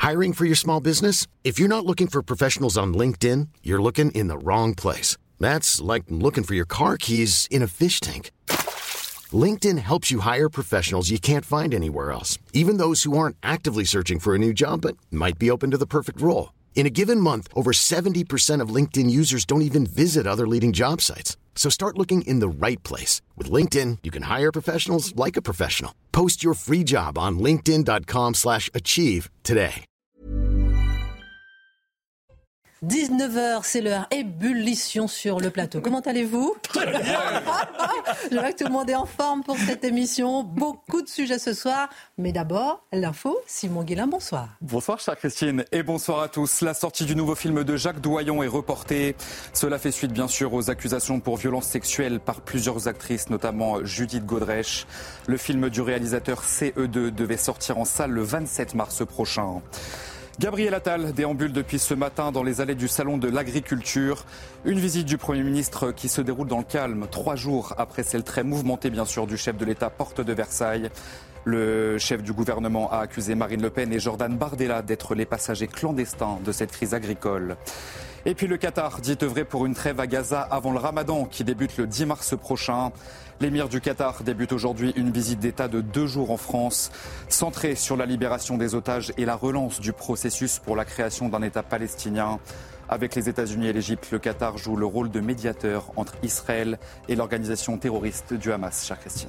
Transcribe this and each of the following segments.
Hiring for your small business? If you're not looking for professionals on LinkedIn, you're looking in the wrong place. That's like looking for your car keys in a fish tank. LinkedIn helps you hire professionals you can't find anywhere else, even those who aren't actively searching for a new job but might be open to the perfect role. In a given month, over 70% of LinkedIn users don't even visit other leading job sites. So start looking in the right place. With LinkedIn, you can hire professionals like a professional. Post your free job on linkedin.com/achieve today. 19h, c'est l'heure. Ébullition sur le plateau. Comment allez-vous ? Très bien. Je vois que tout le monde est en forme pour cette émission. Beaucoup de sujets ce soir. Mais d'abord, l'info. Simon Guillain, bonsoir. Bonsoir, chère Christine. Et bonsoir à tous. La sortie du nouveau film de Jacques Doyon est reportée. Cela fait suite, bien sûr, aux accusations pour violences sexuelles par plusieurs actrices, notamment Judith Godrèche. Le film du réalisateur CE2 devait sortir en salle le 27 mars prochain. Gabriel Attal déambule depuis ce matin dans les allées du Salon de l'Agriculture. Une visite du Premier ministre qui se déroule dans le calme, 3 jours après celle très mouvementée, bien sûr, du chef de l'État porte de Versailles. Le chef du gouvernement a accusé Marine Le Pen et Jordan Bardella d'être les passagers clandestins de cette crise agricole. Et puis le Qatar dit œuvrer pour une trêve à Gaza avant le Ramadan qui débute le 10 mars prochain. L'émir du Qatar débute aujourd'hui une visite d'État de 2 jours en France, centrée sur la libération des otages et la relance du processus pour la création d'un État palestinien. Avec les États-Unis et l'Égypte, le Qatar joue le rôle de médiateur entre Israël et l'organisation terroriste du Hamas. Chère Christine.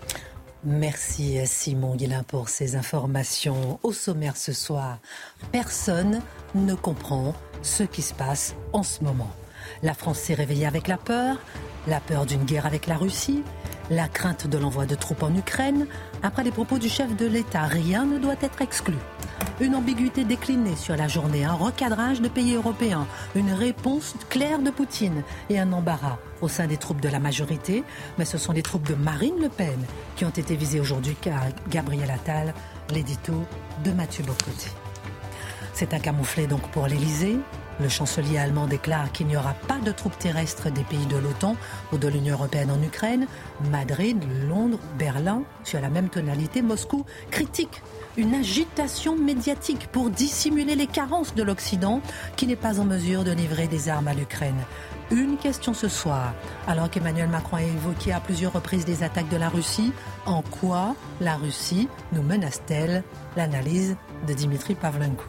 Merci Simon Guillain pour ces informations. Au sommaire ce soir, personne ne comprend ce qui se passe en ce moment. La France s'est réveillée avec la peur d'une guerre avec la Russie, la crainte de l'envoi de troupes en Ukraine. Après les propos du chef de l'État, rien ne doit être exclu. Une ambiguïté déclinée sur la journée, un recadrage de pays européens, une réponse claire de Poutine et un embarras au sein des troupes de la majorité. Mais ce sont les troupes de Marine Le Pen qui ont été visées aujourd'hui par Gabriel Attal, l'édito de Mathieu Bocoté. C'est un camouflet donc pour l'Elysée. Le chancelier allemand déclare qu'il n'y aura pas de troupes terrestres des pays de l'OTAN ou de l'Union européenne en Ukraine. Madrid, Londres, Berlin, sur la même tonalité, Moscou critique une agitation médiatique pour dissimuler les carences de l'Occident qui n'est pas en mesure de livrer des armes à l'Ukraine. Une question ce soir, alors qu'Emmanuel Macron a évoqué à plusieurs reprises des attaques de la Russie, en quoi la Russie nous menace-t-elle ? L'analyse de Dimitri Pavlenko.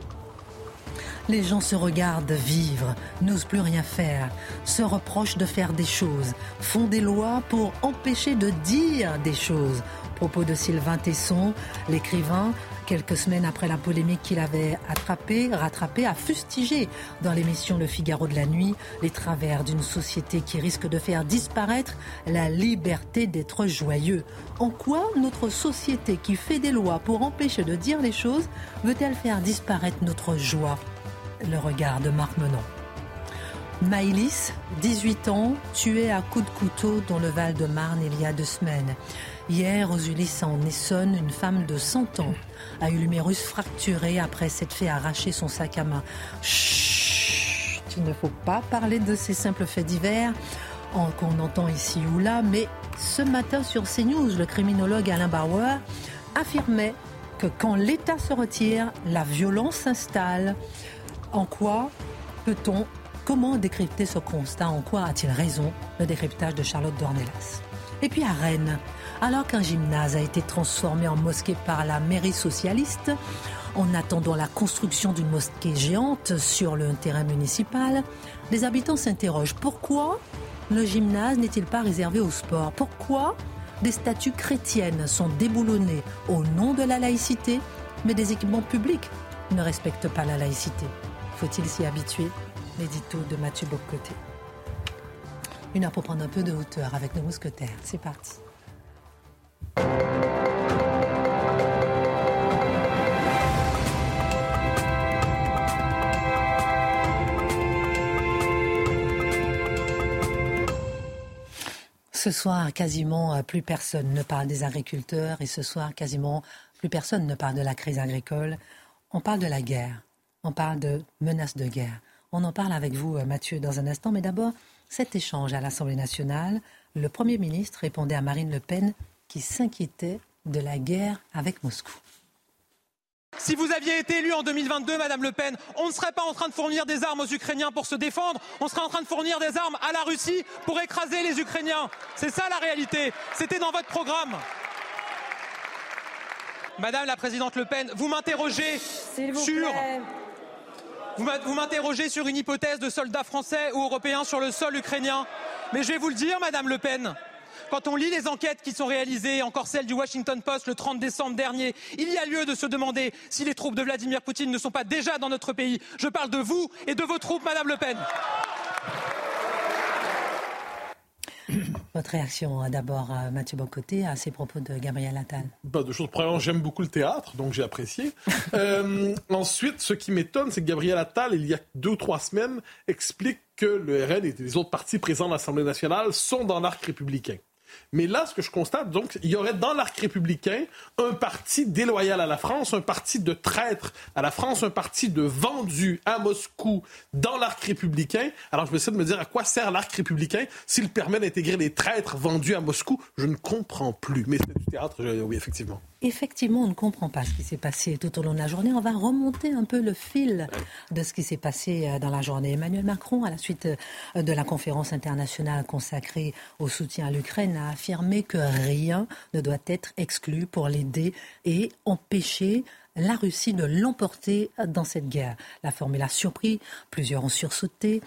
Les gens se regardent vivre, n'osent plus rien faire, se reprochent de faire des choses, font des lois pour empêcher de dire des choses. Propos de Sylvain Tesson, l'écrivain, quelques semaines après la polémique qu'il avait rattrapé, a fustigé dans l'émission Le Figaro de la nuit les travers d'une société qui risque de faire disparaître la liberté d'être joyeux. En quoi notre société qui fait des lois pour empêcher de dire les choses veut-elle faire disparaître notre joie ? Le regard de Marc Menon. Maëlys, 18 ans, tuée à coups de couteau dans le Val-de-Marne il y a 2 semaines. Hier, aux Ulysses en Essonne, une femme de 100 ans a eu l'humérus fracturé après s'être fait arracher son sac à main. Chut, il ne faut pas parler de ces simples faits divers qu'on entend ici ou là, mais ce matin sur CNews, le criminologue Alain Bauer affirmait que quand l'État se retire, la violence s'installe. Comment décrypter ce constat ? En quoi a-t-il raison ? Le décryptage de Charlotte Dornelas. Et puis à Rennes, alors qu'un gymnase a été transformé en mosquée par la mairie socialiste, en attendant la construction d'une mosquée géante sur le terrain municipal, les habitants s'interrogent. Pourquoi le gymnase n'est-il pas réservé au sport ? Pourquoi des statues chrétiennes sont déboulonnées au nom de la laïcité, mais des équipements publics ne respectent pas la laïcité ? Faut-il s'y habituer ? L'édito de Mathieu Bocoté. Une heure pour prendre un peu de hauteur avec nos mousquetaires. C'est parti. Ce soir, quasiment plus personne ne parle des agriculteurs et ce soir, quasiment plus personne ne parle de la crise agricole. On parle de la guerre. On parle de menaces de guerre. On en parle avec vous, Mathieu, dans un instant. Mais d'abord, cet échange à l'Assemblée nationale, le Premier ministre répondait à Marine Le Pen qui s'inquiétait de la guerre avec Moscou. Si vous aviez été élue en 2022, Madame Le Pen, on ne serait pas en train de fournir des armes aux Ukrainiens pour se défendre, on serait en train de fournir des armes à la Russie pour écraser les Ukrainiens. C'est ça la réalité. C'était dans votre programme. Madame la Présidente Le Pen, vous m'interrogez sur une hypothèse de soldats français ou européens sur le sol ukrainien. Mais je vais vous le dire, Madame Le Pen, quand on lit les enquêtes qui sont réalisées, encore celle du Washington Post le 30 décembre dernier, il y a lieu de se demander si les troupes de Vladimir Poutine ne sont pas déjà dans notre pays. Je parle de vous et de vos troupes, Madame Le Pen. Votre réaction d'abord, Mathieu Bock-Côté, à ces propos de Gabriel Attal? Deux choses. Premièrement, j'aime beaucoup le théâtre, donc j'ai apprécié. Ensuite, ce qui m'étonne, c'est que Gabriel Attal, il y a 2 ou 3 semaines, explique que le RN et les autres partis présents dans l'Assemblée nationale sont dans l'arc républicain. Mais là, ce que je constate, donc, il y aurait dans l'arc républicain un parti déloyal à la France, un parti de traître à la France, un parti de vendu à Moscou dans l'arc républicain. Alors, je me essaie de me dire à quoi sert l'arc républicain s'il permet d'intégrer les traîtres vendus à Moscou. Je ne comprends plus. Mais c'est du théâtre, oui, effectivement. Effectivement, on ne comprend pas ce qui s'est passé tout au long de la journée. On va remonter un peu le fil de ce qui s'est passé dans la journée. Emmanuel Macron, à la suite de la conférence internationale consacrée au soutien à l'Ukraine, a affirmé que rien ne doit être exclu pour l'aider et empêcher la Russie de l'emporter dans cette guerre. La formule a surpris, plusieurs ont sursauté,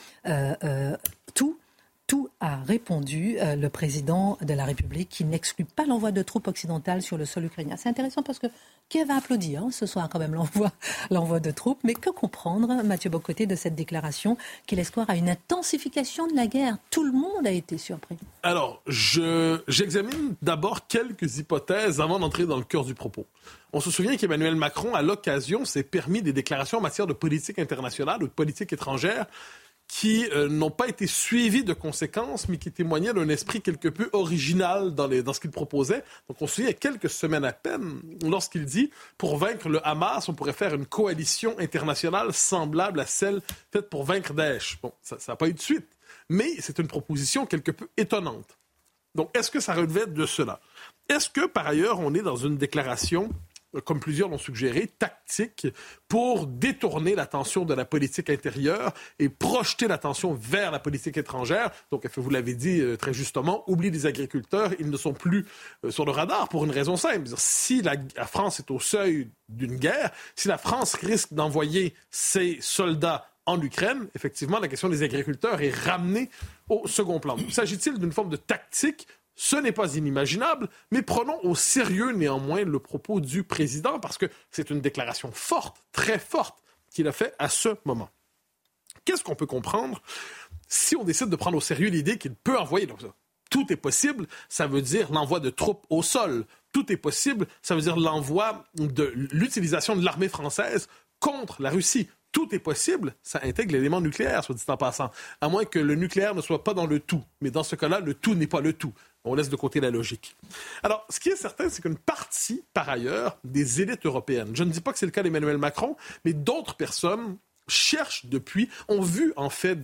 Tout a répondu le président de la République qui n'exclut pas l'envoi de troupes occidentales sur le sol ukrainien. C'est intéressant parce que Kiev a applaudi ce soir quand même l'envoi de troupes. Mais que comprendre, Mathieu Bock-Côté, de cette déclaration qui laisse croire à une intensification de la guerre? Tout le monde a été surpris. Alors, j'examine d'abord quelques hypothèses avant d'entrer dans le cœur du propos. On se souvient qu'Emmanuel Macron, à l'occasion, s'est permis des déclarations en matière de politique internationale ou de politique étrangère qui n'ont pas été suivis de conséquences, mais qui témoignaient d'un esprit quelque peu original dans ce qu'il proposait. Donc on se souvient, il y a quelques semaines à peine, lorsqu'il dit « Pour vaincre le Hamas, on pourrait faire une coalition internationale semblable à celle faite pour vaincre Daesh. » Bon, ça n'a pas eu de suite, mais c'est une proposition quelque peu étonnante. Donc est-ce que ça relevait de cela? Est-ce que, par ailleurs, on est dans une déclaration, comme plusieurs l'ont suggéré, tactique pour détourner l'attention de la politique intérieure et projeter l'attention vers la politique étrangère? Donc, vous l'avez dit très justement, oublie les agriculteurs, ils ne sont plus sur le radar pour une raison simple. Si la France est au seuil d'une guerre, si la France risque d'envoyer ses soldats en Ukraine, effectivement, la question des agriculteurs est ramenée au second plan. S'agit-il d'une forme de tactique? Ce n'est pas inimaginable, mais prenons au sérieux néanmoins le propos du président parce que c'est une déclaration forte, très forte, qu'il a fait à ce moment. Qu'est-ce qu'on peut comprendre si on décide de prendre au sérieux l'idée qu'il peut envoyer? Donc, tout est possible, ça veut dire l'envoi de troupes au sol. Tout est possible, ça veut dire l'envoi de l'utilisation de l'armée française contre la Russie. Tout est possible, ça intègre l'élément nucléaire, soit dit en passant, à moins que le nucléaire ne soit pas dans le tout. Mais dans ce cas-là, le tout n'est pas le tout. On laisse de côté la logique. Alors, ce qui est certain, c'est qu'une partie, par ailleurs, des élites européennes, je ne dis pas que c'est le cas d'Emmanuel Macron, mais d'autres personnes cherchent ont vu en fait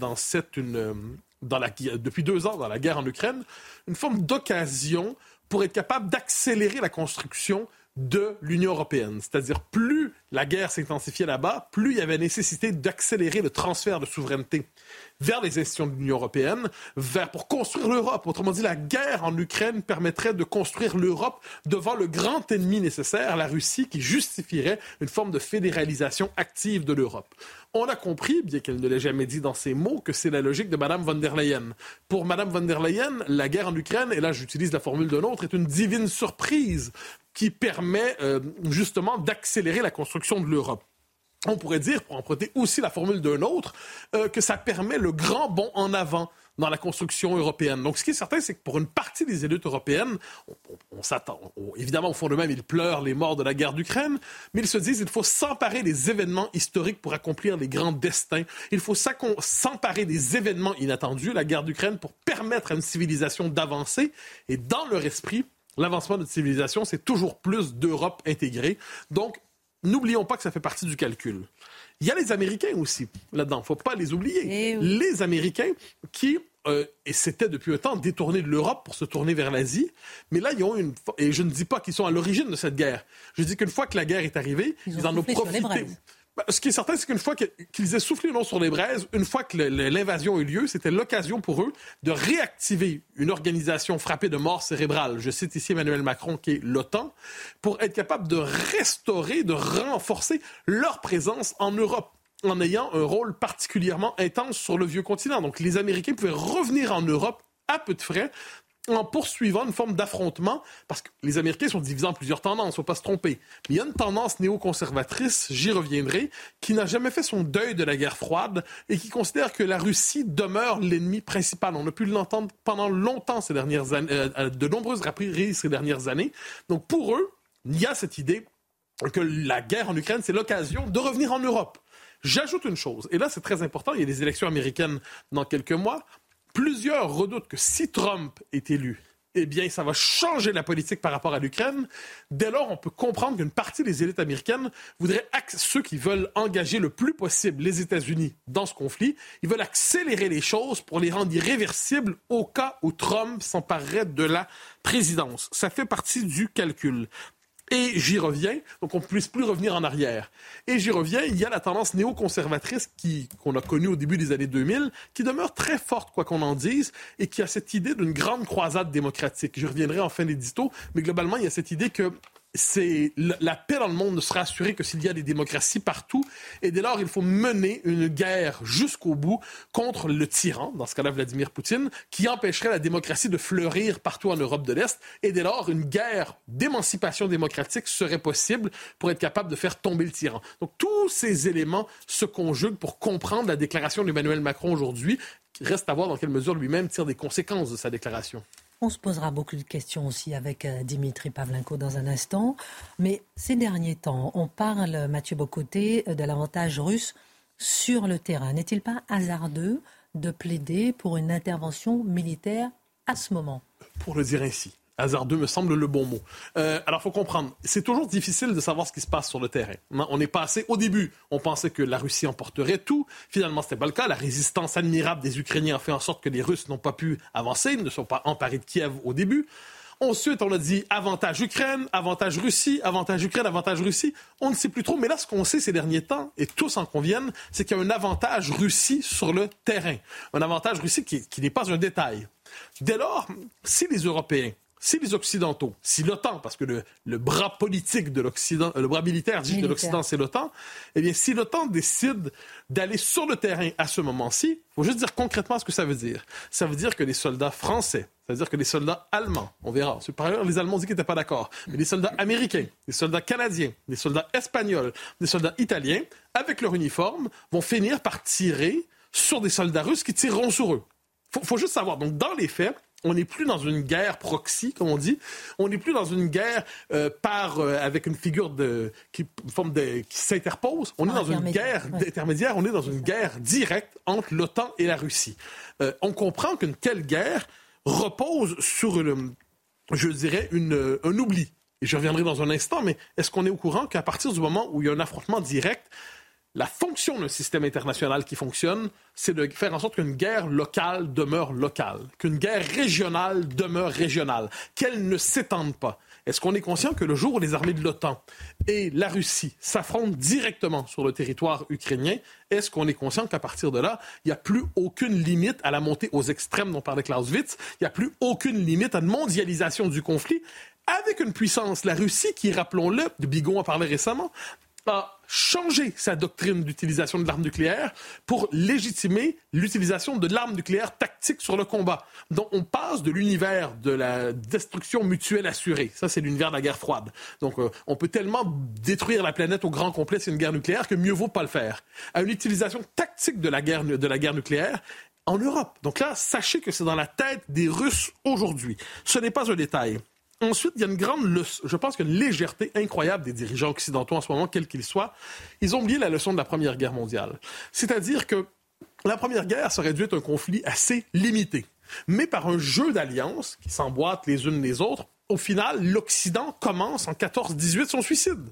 depuis 2 ans, dans la guerre en Ukraine, une forme d'occasion pour être capable d'accélérer la construction de l'Union européenne. C'est-à-dire, plus la guerre s'intensifiait là-bas, plus il y avait nécessité d'accélérer le transfert de souveraineté vers les institutions de l'Union européenne, pour construire l'Europe. Autrement dit, la guerre en Ukraine permettrait de construire l'Europe devant le grand ennemi nécessaire, la Russie, qui justifierait une forme de fédéralisation active de l'Europe. On a compris, bien qu'elle ne l'ait jamais dit dans ses mots, que c'est la logique de Mme von der Leyen. Pour Mme von der Leyen, la guerre en Ukraine, et là j'utilise la formule d'un autre, est une divine surprise qui permet justement d'accélérer la construction de l'Europe. On pourrait dire, pour emprunter aussi la formule d'un autre, que ça permet le grand bond en avant dans la construction européenne. Donc, ce qui est certain, c'est que pour une partie des élites européennes, on s'attend. Évidemment, au fond d'eux-mêmes, ils pleurent les morts de la guerre d'Ukraine, mais ils se disent qu'il faut s'emparer des événements historiques pour accomplir les grands destins. Il faut s'emparer des événements inattendus, la guerre d'Ukraine, pour permettre à une civilisation d'avancer. Et dans leur esprit, l'avancement de civilisation, c'est toujours plus d'Europe intégrée. Donc, n'oublions pas que ça fait partie du calcul. Il y a les Américains aussi là-dedans, il ne faut pas les oublier. Les Américains qui et c'était depuis un temps détourné de l'Europe pour se tourner vers l'Asie. Mais là, ils ont et je ne dis pas qu'ils sont à l'origine de cette guerre. Je dis qu'une fois que la guerre est arrivée, ils en ont profité. Ce qui est certain, c'est qu'une fois qu'ils aient soufflé l'eau sur les braises, une fois que l'invasion a eu lieu, c'était l'occasion pour eux de réactiver une organisation frappée de mort cérébrale. Je cite ici Emmanuel Macron, qui est l'OTAN, pour être capable de restaurer, de renforcer leur présence en Europe, en ayant un rôle particulièrement intense sur le vieux continent. Donc, les Américains pouvaient revenir en Europe à peu de frais, en poursuivant une forme d'affrontement, parce que les Américains sont divisés en plusieurs tendances, il ne faut pas se tromper. Mais il y a une tendance néoconservatrice, j'y reviendrai, qui n'a jamais fait son deuil de la guerre froide et qui considère que la Russie demeure l'ennemi principal. On a pu l'entendre pendant longtemps ces dernières années, de nombreuses reprises ces dernières années. Donc pour eux, il y a cette idée que la guerre en Ukraine, c'est l'occasion de revenir en Europe. J'ajoute une chose, et là c'est très important, il y a des élections américaines dans quelques mois. Plusieurs redoutent que si Trump est élu, eh bien, ça va changer la politique par rapport à l'Ukraine. Dès lors, on peut comprendre qu'une partie des élites américaines voudraient, ceux qui veulent engager le plus possible les États-Unis dans ce conflit, ils veulent accélérer les choses pour les rendre irréversibles au cas où Trump s'emparerait de la présidence. Ça fait partie du calcul. Et j'y reviens, donc on ne puisse plus revenir en arrière. Et j'y reviens, il y a la tendance néoconservatrice qu'on a connue au début des années 2000, qui demeure très forte, quoi qu'on en dise, et qui a cette idée d'une grande croisade démocratique. J'y reviendrai en fin d'édito, mais globalement, il y a cette idée que la paix dans le monde ne sera assurée que s'il y a des démocraties partout. Et dès lors, il faut mener une guerre jusqu'au bout contre le tyran, dans ce cas-là Vladimir Poutine, qui empêcherait la démocratie de fleurir partout en Europe de l'Est. Et dès lors, une guerre d'émancipation démocratique serait possible pour être capable de faire tomber le tyran. Donc tous ces éléments se conjuguent pour comprendre la déclaration d'Emmanuel Macron aujourd'hui. Reste à voir dans quelle mesure lui-même tire des conséquences de sa déclaration. On se posera beaucoup de questions aussi avec Dimitri Pavlenko dans un instant. Mais ces derniers temps, on parle, Mathieu Bocoté, de l'avantage russe sur le terrain. N'est-il pas hasardeux de plaider pour une intervention militaire à ce moment ? Pour le dire ainsi. Hasardeux me semble le bon mot. Alors, il faut comprendre, c'est toujours difficile de savoir ce qui se passe sur le terrain. On est passé, au début, on pensait que la Russie emporterait tout. Finalement, ce n'était pas le cas. La résistance admirable des Ukrainiens a fait en sorte que les Russes n'ont pas pu avancer, ils ne sont pas emparés de Kiev au début. Ensuite, on a dit avantage Ukraine, avantage Russie, avantage Ukraine, avantage Russie. On ne sait plus trop, mais là, ce qu'on sait ces derniers temps, et tous en conviennent, c'est qu'il y a un avantage Russie sur le terrain. Un avantage Russie qui n'est pas un détail. Dès lors, si les Européens, si les Occidentaux, si l'OTAN, parce que le bras politique de l'Occident, le bras militaire de l'Occident, c'est l'OTAN, eh bien, si l'OTAN décide d'aller sur le terrain à ce moment-ci, il faut juste dire concrètement ce que ça veut dire. Ça veut dire que les soldats français, ça veut dire que les soldats allemands, on verra. Par ailleurs, les Allemands ont dit qu'ils n'étaient pas d'accord, mais les soldats américains, les soldats canadiens, les soldats espagnols, les soldats italiens, avec leur uniforme, vont finir par tirer sur des soldats russes qui tireront sur eux. Faut juste savoir. Donc, dans les faits, on n'est plus dans une guerre proxy, comme on dit. On n'est plus dans une guerre avec une figure qui s'interpose. On est dans une guerre intermédiaire. On est dans une guerre directe entre l'OTAN et la Russie. On comprend qu'une telle guerre repose sur, un oubli. Et je reviendrai dans un instant, mais est-ce qu'on est au courant qu'à partir du moment où il y a un affrontement direct, la fonction d'un système international qui fonctionne, c'est de faire en sorte qu'une guerre locale demeure locale, qu'une guerre régionale demeure régionale, qu'elle ne s'étende pas. Est-ce qu'on est conscient que le jour où les armées de l'OTAN et la Russie s'affrontent directement sur le territoire ukrainien, est-ce qu'on est conscient qu'à partir de là, il n'y a plus aucune limite à la montée aux extrêmes dont parlait Clausewitz, il n'y a plus aucune limite à une mondialisation du conflit, avec une puissance, la Russie, qui, rappelons-le, Bigot en parlait récemment, a changé sa doctrine d'utilisation de l'arme nucléaire pour légitimer l'utilisation de l'arme nucléaire tactique sur le combat. Donc, on passe de l'univers de la destruction mutuelle assurée. Ça, c'est l'univers de la guerre froide. Donc, on peut tellement détruire la planète au grand complet, c'est une guerre nucléaire, que mieux vaut pas le faire. À une utilisation tactique de la guerre nucléaire en Europe. Donc là, sachez que c'est dans la tête des Russes aujourd'hui. Ce n'est pas un détail. Ensuite, il y a je pense qu'il y a une légèreté incroyable des dirigeants occidentaux en ce moment, quels qu'ils soient. Ils ont oublié la leçon de la Première Guerre mondiale. C'est-à-dire que la Première Guerre, ça aurait dû être un conflit assez limité. Mais par un jeu d'alliances qui s'emboîtent les unes les autres, au final, l'Occident commence en 14-18 son suicide.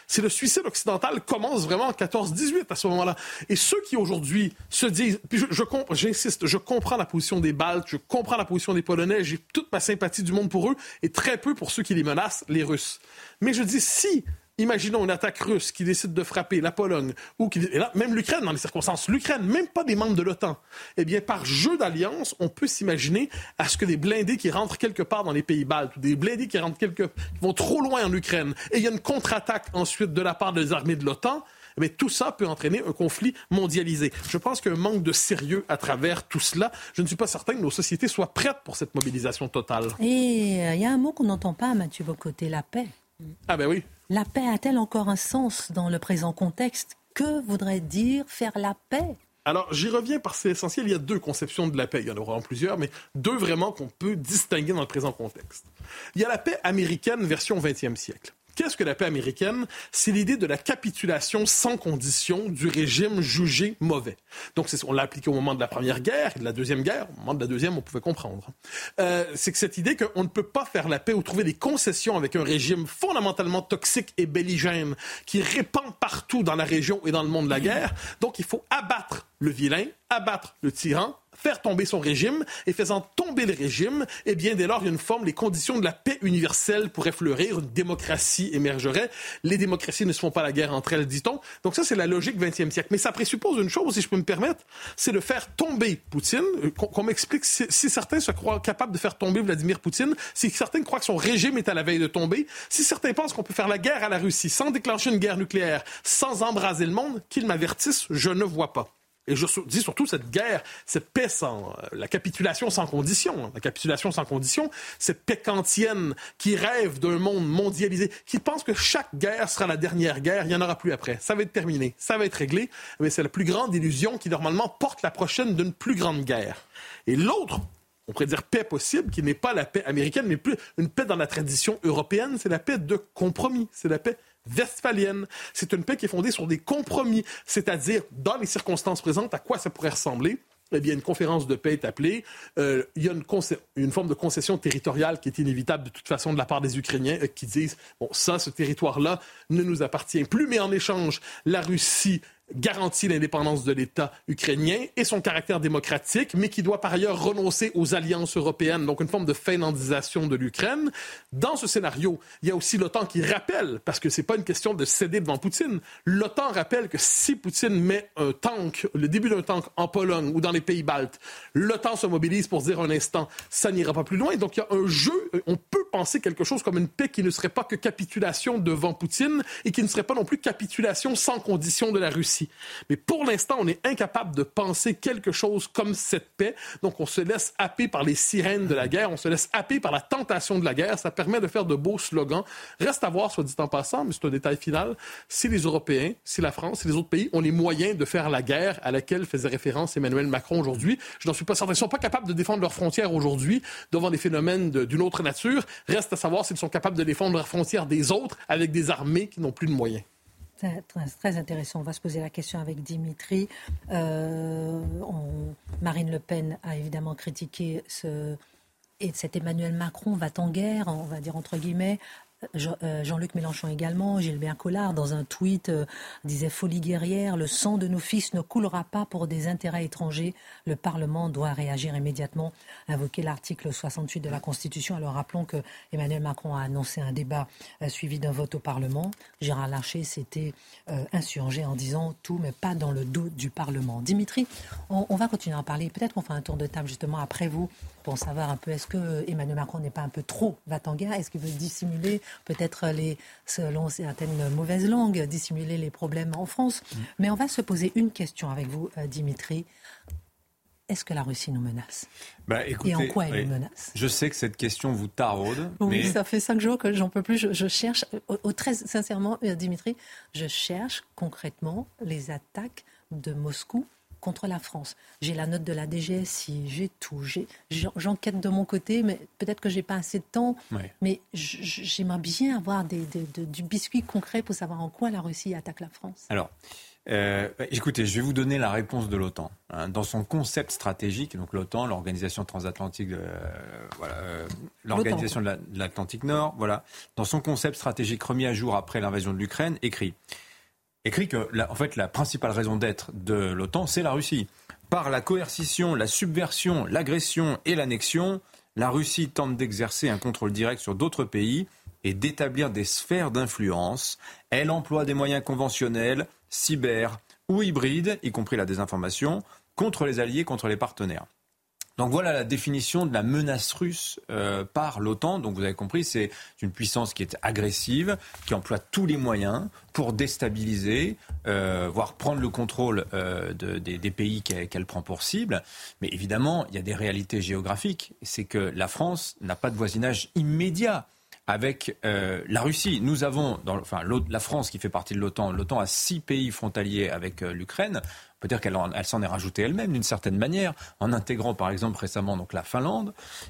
C'est le suicide occidental commence vraiment en 14-18 à ce moment-là. Et ceux qui aujourd'hui se disent, puis j'insiste, je comprends la position des Baltes, je comprends la position des Polonais, j'ai toute ma sympathie du monde pour eux et très peu pour ceux qui les menacent, les Russes. Mais je dis, si, imaginons une attaque russe qui décide de frapper la Pologne, et là, même l'Ukraine dans les circonstances, l'Ukraine, même pas des membres de l'OTAN, eh bien, par jeu d'alliance, on peut s'imaginer à ce que des blindés qui rentrent quelque part dans les pays baltes, ou des blindés qui vont trop loin en Ukraine, et il y a une contre-attaque ensuite de la part des armées de l'OTAN, mais tout ça peut entraîner un conflit mondialisé. Je pense qu'il y a un manque de sérieux à travers tout cela. Je ne suis pas certain que nos sociétés soient prêtes pour cette mobilisation totale. Et il y a un mot qu'on n'entend pas, Mathieu Bocoté, la paix. Ah ben oui. La paix a-t-elle encore un sens dans le présent contexte? Que voudrait dire faire la paix? Alors, j'y reviens parce que c'est essentiel. Il y a deux conceptions de la paix. Il y en aura plusieurs, mais deux vraiment qu'on peut distinguer dans le présent contexte. Il y a la paix américaine version 20e siècle. Qu'est-ce que la paix américaine? C'est l'idée de la capitulation sans condition du régime jugé mauvais. Donc, on l'a appliqué au moment de la Première Guerre et de la Deuxième Guerre. Au moment de la Deuxième, on pouvait comprendre. C'est que cette idée qu'on ne peut pas faire la paix ou trouver des concessions avec un régime fondamentalement toxique et belligène qui répand partout dans la région et dans le monde de la guerre. Donc, il faut abattre le vilain, abattre le tyran, faire tomber son régime, et faisant tomber le régime, eh bien, dès lors, il y a une forme, les conditions de la paix universelle pourraient fleurir, une démocratie émergerait. Les démocraties ne se font pas la guerre entre elles, dit-on. Donc ça, c'est la logique 20e siècle. Mais ça présuppose une chose, si je peux me permettre, c'est de faire tomber Poutine, qu'on m'explique si certains se croient capables de faire tomber Vladimir Poutine, si certains croient que son régime est à la veille de tomber, si certains pensent qu'on peut faire la guerre à la Russie sans déclencher une guerre nucléaire, sans embraser le monde, qu'ils m'avertissent, je ne vois pas. Et je dis surtout cette guerre, cette paix la capitulation sans condition. La capitulation sans condition, cette paix kantienne qui rêve d'un monde mondialisé, qui pense que chaque guerre sera la dernière guerre, il n'y en aura plus après. Ça va être terminé, ça va être réglé. Mais c'est la plus grande illusion qui, normalement, porte la prochaine d'une plus grande guerre. Et l'autre, on pourrait dire paix possible, qui n'est pas la paix américaine, mais plus une paix dans la tradition européenne, c'est la paix de compromis, c'est la paix westphalienne. C'est une paix qui est fondée sur des compromis, c'est-à-dire, dans les circonstances présentes, à quoi ça pourrait ressembler? Eh bien, une conférence de paix est appelée. Il y a une forme de concession territoriale qui est inévitable de toute façon de la part des Ukrainiens qui disent, bon, ça, ce territoire-là ne nous appartient plus, mais en échange, la Russie garantit l'indépendance de l'État ukrainien et son caractère démocratique, mais qui doit par ailleurs renoncer aux alliances européennes, donc une forme de finlandisation de l'Ukraine. Dans ce scénario, il y a aussi l'OTAN qui rappelle, parce que c'est pas une question de céder devant Poutine, l'OTAN rappelle que si Poutine met un tank, le début d'un tank en Pologne ou dans les pays baltes, l'OTAN se mobilise pour dire un instant, ça n'ira pas plus loin. Donc il y a un jeu, on peut penser quelque chose comme une paix qui ne serait pas que capitulation devant Poutine et qui ne serait pas non plus capitulation sans condition de la Russie. Mais pour l'instant, on est incapable de penser quelque chose comme cette paix. Donc, on se laisse happer par les sirènes de la guerre. On se laisse happer par la tentation de la guerre. Ça permet de faire de beaux slogans. Reste à voir, soit dit en passant, mais c'est un détail final, si les Européens, si la France, si les autres pays ont les moyens de faire la guerre à laquelle faisait référence Emmanuel Macron aujourd'hui. Je n'en suis pas certain. Ils ne sont pas capables de défendre leurs frontières aujourd'hui devant des phénomènes d'une autre nature. Reste à savoir s'ils sont capables de défendre leurs frontières des autres avec des armées qui n'ont plus de moyens. C'est très intéressant. On va se poser la question avec Dimitri. Marine Le Pen a évidemment critiqué cet Emmanuel Macron va en guerre, on va dire entre guillemets. Jean-Luc Mélenchon également, Gilbert Collard dans un tweet disait « Folie guerrière, le sang de nos fils ne coulera pas pour des intérêts étrangers. Le Parlement doit réagir immédiatement », invoquer l'article 68 de la Constitution. Alors rappelons que Emmanuel Macron a annoncé un débat suivi d'un vote au Parlement. Gérard Larcher s'était insurgé en disant « tout, mais pas dans le dos du Parlement ». Dimitri, on va continuer à en parler. Peut-être qu'on fera un tour de table justement après vous pour savoir un peu, est-ce que Emmanuel Macron n'est pas un peu trop va-t-en-guerre? Est-ce qu'il veut dissimuler peut-être selon certaines mauvaises langues, dissimuler les problèmes en France? Mais on va se poser une question avec vous, Dimitri. Est-ce que la Russie nous menace? Écoutez, et en quoi elle nous menace? Je sais que cette question vous taraude. Oui, mais... ça fait 5 jours que j'en peux plus. Je cherche, très sincèrement, Dimitri, je cherche concrètement les attaques de Moscou contre la France. J'ai la note de la DGSI, j'ai tout. J'enquête de mon côté, mais peut-être que j'ai pas assez de temps. Oui. Mais j'aimerais bien avoir du biscuit concret pour savoir en quoi la Russie attaque la France. Alors, Écoutez, je vais vous donner la réponse de l'OTAN. Dans son concept stratégique, donc l'OTAN, l'organisation transatlantique, l'organisation de l'Atlantique Nord, voilà, dans son concept stratégique remis à jour après l'invasion de l'Ukraine, écrit que la principale raison d'être de l'OTAN, c'est la Russie. Par la coercition, la subversion, l'agression et l'annexion, la Russie tente d'exercer un contrôle direct sur d'autres pays et d'établir des sphères d'influence. Elle emploie des moyens conventionnels, cyber ou hybrides, y compris la désinformation, contre les alliés, contre les partenaires. Donc voilà la définition de la menace russe par l'OTAN. Donc vous avez compris, c'est une puissance qui est agressive, qui emploie tous les moyens pour déstabiliser, voire prendre le contrôle des pays qu'elle prend pour cible. Mais évidemment, il y a des réalités géographiques. C'est que la France n'a pas de voisinage immédiat avec la Russie. Nous avons, la France qui fait partie de l'OTAN, l'OTAN a 6 pays frontaliers avec l'Ukraine. On peut dire qu'elle s'en est rajoutée elle-même d'une certaine manière, en intégrant par exemple récemment donc, la Finlande.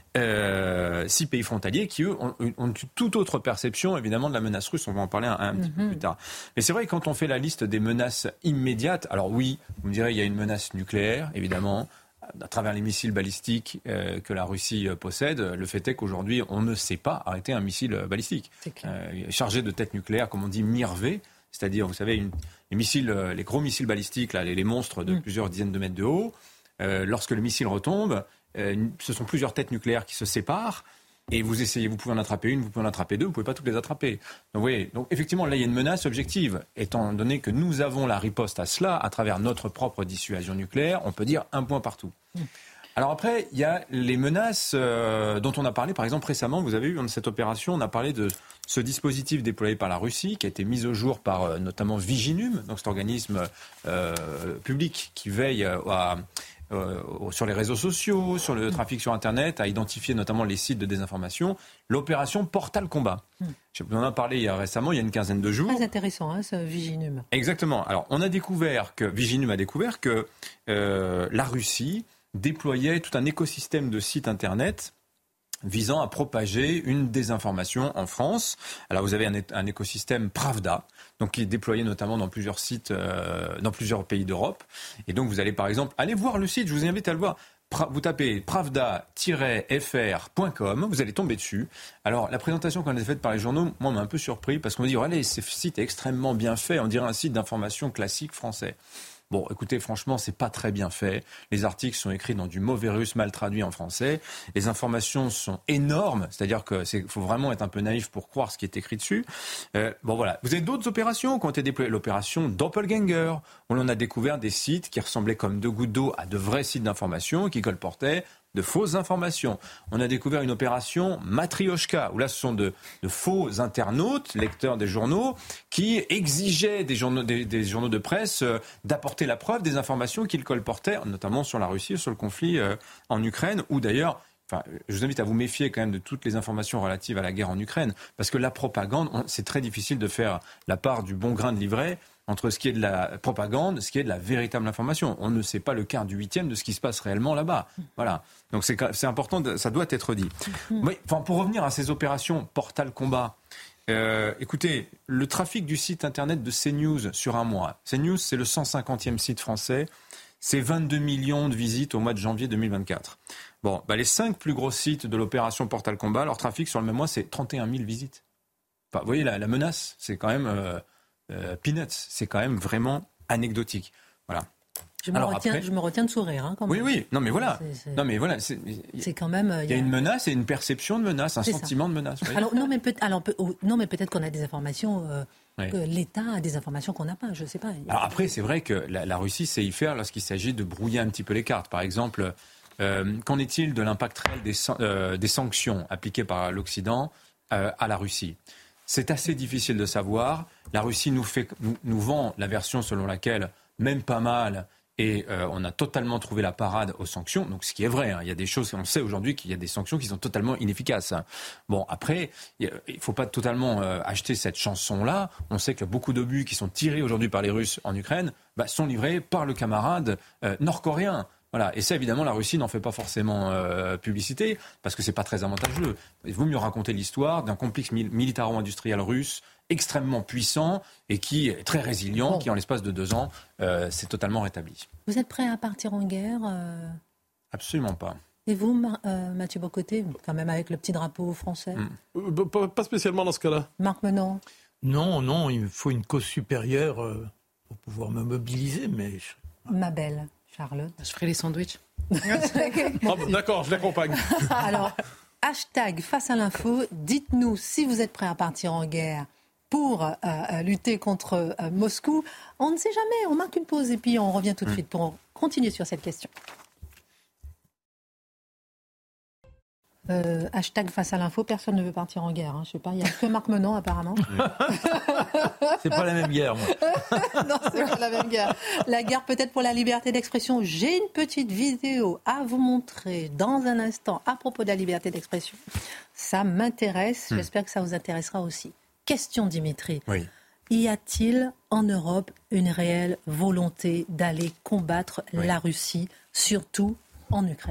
6 pays frontaliers qui, eux, ont une toute autre perception évidemment de la menace russe. On va en parler un petit peu plus tard. Mais c'est vrai que quand on fait la liste des menaces immédiates, alors oui, vous me direz, il y a une menace nucléaire, évidemment, à travers les missiles balistiques que la Russie possède. Le fait est qu'aujourd'hui, on ne sait pas arrêter un missile balistique chargé de têtes nucléaires, comme on dit, MIRV, c'est-à-dire, vous savez, les gros missiles balistiques, là, les monstres de plusieurs dizaines de mètres de haut. Lorsque le missile retombe, ce sont plusieurs têtes nucléaires qui se séparent. Et vous pouvez en attraper une, vous pouvez en attraper deux, vous ne pouvez pas toutes les attraper. Donc, vous voyez, effectivement, là, il y a une menace objective. Étant donné que nous avons la riposte à cela, à travers notre propre dissuasion nucléaire, on peut dire un point partout. Alors après, il y a les menaces dont on a parlé, par exemple, récemment, vous avez vu, dans cette opération, on a parlé de ce dispositif déployé par la Russie, qui a été mis au jour par notamment Viginum, donc cet organisme public qui veille sur les réseaux sociaux, sur le trafic sur Internet, à identifier notamment les sites de désinformation, l'opération Portal Combat. On en a parlé récemment, il y a une quinzaine de jours. Très intéressant, ce Viginum. Exactement. Alors, Viginum a découvert que la Russie déployait tout un écosystème de sites Internet visant à propager une désinformation en France. Alors vous avez un écosystème Pravda, donc qui est déployé notamment dans plusieurs sites, dans plusieurs pays d'Europe. Et donc vous allez par exemple aller voir le site, je vous invite à le voir. Vous tapez pravda-fr.com, vous allez tomber dessus. Alors la présentation qu'on a faite par les journaux, moi, m'a un peu surpris parce qu'on me dit allez, ce site est extrêmement bien fait, on dirait un site d'information classique français. Bon, écoutez, franchement, c'est pas très bien fait. Les articles sont écrits dans du mauvais russe, mal traduit en français. Les informations sont énormes, c'est-à-dire qu'il faut vraiment être un peu naïf pour croire ce qui est écrit dessus. Bon, voilà. Vous avez d'autres opérations qui ont été déployées. L'opération Doppelganger, où l'on a découvert des sites qui ressemblaient comme 2 gouttes d'eau à de vrais sites d'information qui colportaient de fausses informations. On a découvert une opération Matrioshka, où là, ce sont de faux internautes, lecteurs des journaux, qui exigeaient des journaux de presse d'apporter la preuve des informations qu'ils colportaient, notamment sur la Russie, sur le conflit en Ukraine, ou d'ailleurs, je vous invite à vous méfier quand même de toutes les informations relatives à la guerre en Ukraine, parce que la propagande, c'est très difficile de faire la part du bon grain de livret entre ce qui est de la propagande, ce qui est de la véritable information. On ne sait pas le quart du huitième de ce qui se passe réellement là-bas. Voilà. Donc c'est important, ça doit être dit. Oui, pour revenir à ces opérations Portal Combat, écoutez, le trafic du site internet de CNews sur un mois. CNews, c'est le 150e site français. C'est 22 millions de visites au mois de janvier 2024. Bon, les 5 plus gros sites de l'opération Portal Combat, leur trafic sur le même mois, c'est 31 000 visites. Vous voyez, la menace, c'est quand même peanuts. C'est quand même vraiment anecdotique. Voilà. Je me retiens de sourire. Quand même. Oui. Non, mais voilà. C'est quand même. Il y a une menace et une perception de menace, un sentiment de menace. Oui. Alors, non, mais peut-être qu'on a des informations. Que l'État a des informations qu'on n'a pas, je ne sais pas. Alors après, c'est vrai que la Russie sait y faire lorsqu'il s'agit de brouiller un petit peu les cartes. Par exemple, qu'en est-il de l'impact réel des sanctions appliquées par l'Occident à la Russie ? C'est assez difficile de savoir. La Russie nous vend la version selon laquelle, même pas mal, et on a totalement trouvé la parade aux sanctions. Donc, ce qui est vrai, il y a des choses, on sait aujourd'hui qu'il y a des sanctions qui sont totalement inefficaces. Bon, après, il ne faut pas totalement acheter cette chanson-là. On sait que beaucoup d'obus qui sont tirés aujourd'hui par les Russes en Ukraine sont livrés par le camarade nord-coréen. Voilà. Et ça, évidemment, la Russie n'en fait pas forcément publicité parce que c'est pas très avantageux. Il vaut mieux raconter l'histoire d'un complexe militaro-industriel russe extrêmement puissant et qui est très résilient, qui en l'espace de 2 ans s'est totalement rétabli. Vous êtes prêt à partir en guerre Absolument pas. Et vous, Mathieu Bocoté, quand même avec le petit drapeau français Pas spécialement dans ce cas-là. Marc Menon? Non, il me faut une cause supérieure pour pouvoir me mobiliser, mais... Ma belle Charlotte. Je ferai les sandwichs. D'accord, je l'accompagne. Alors, hashtag face à l'info, dites-nous si vous êtes prêt à partir en guerre pour lutter contre Moscou. On ne sait jamais, on marque une pause et puis on revient tout de suite pour continuer sur cette question. Hashtag face à l'info, personne ne veut partir en guerre. Je sais pas, il n'y a que Marc Menon apparemment. C'est pas la même guerre, moi. Non, c'est pas la même guerre. La guerre peut-être pour la liberté d'expression. J'ai une petite vidéo à vous montrer dans un instant à propos de la liberté d'expression. Ça m'intéresse, j'espère que ça vous intéressera aussi. Question Dimitri. Oui. Y a-t-il en Europe une réelle volonté d'aller combattre la Russie, surtout en Ukraine ?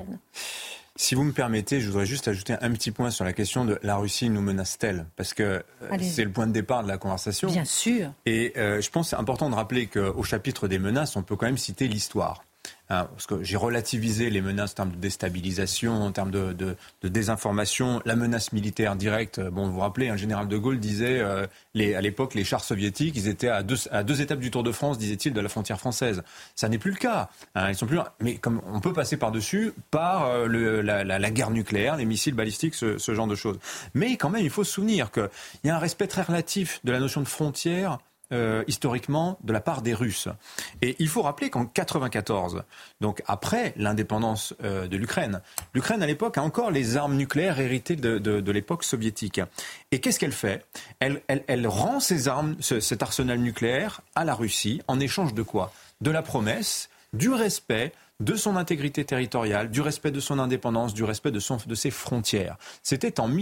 Si vous me permettez, je voudrais juste ajouter un petit point sur la question de la Russie nous menace-t-elle ? Parce que c'est le point de départ de la conversation. Bien sûr. Et je pense que c'est important de rappeler qu'au chapitre des menaces, on peut quand même citer l'histoire. Parce que j'ai relativisé les menaces en termes de déstabilisation, en termes de désinformation, la menace militaire directe. Bon, vous vous rappelez, le général de Gaulle disait, à l'époque, les chars soviétiques, ils étaient à deux étapes du Tour de France, disait-il, de la frontière française. Ça n'est plus le cas. Ils sont plus là. Mais comme on peut passer par-dessus par la guerre nucléaire, les missiles balistiques, ce genre de choses. Mais quand même, il faut se souvenir qu'il y a un respect très relatif de la notion de frontière historiquement de la part des Russes. Et il faut rappeler qu'en 1994, donc après l'indépendance de l'Ukraine à l'époque a encore les armes nucléaires héritées de l'époque soviétique. Et qu'est-ce qu'elle fait ? Elle rend ces armes, cet arsenal nucléaire à la Russie en échange de quoi ? De la promesse, du respect de son intégrité territoriale, du respect de son indépendance, du respect de ses frontières. C'était en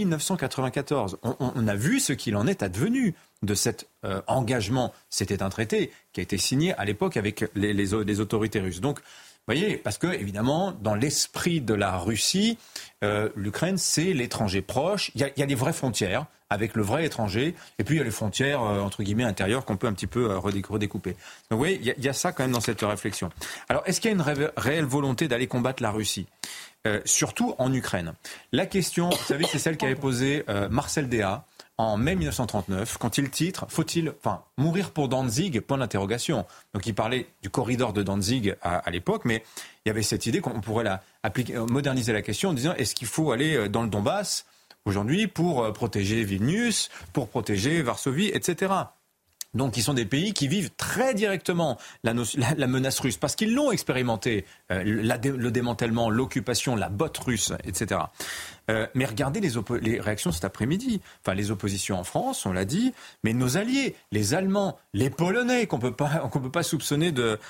1994. On a vu ce qu'il en est advenu de cet engagement. C'était un traité qui a été signé à l'époque avec les autorités russes. Donc, vous voyez, parce que, évidemment, dans l'esprit de la Russie, l'Ukraine, c'est l'étranger proche. Il y a des vraies frontières avec le vrai étranger, et puis il y a les frontières, entre guillemets, intérieures qu'on peut un petit peu redécouper. Donc, vous voyez, il y a ça quand même dans cette réflexion. Alors, est-ce qu'il y a une réelle volonté d'aller combattre la Russie ? Surtout en Ukraine. La question, vous savez, c'est celle qu'avait posée Marcel Déat en mai 1939, quand il titre « Faut-il mourir pour Danzig ?» point d'interrogation. Donc il parlait du corridor de Danzig à l'époque, mais il y avait cette idée qu'on pourrait moderniser la question en disant « Est-ce qu'il faut aller dans le Donbass aujourd'hui pour protéger Vilnius, pour protéger Varsovie, etc. » Donc, ils sont des pays qui vivent très directement la menace russe, parce qu'ils l'ont expérimenté, le démantèlement, l'occupation, la botte russe, etc. Mais regardez les réactions cet après-midi. Enfin, les oppositions en France, on l'a dit, mais nos alliés, les Allemands, les Polonais, qu'on peut pas soupçonner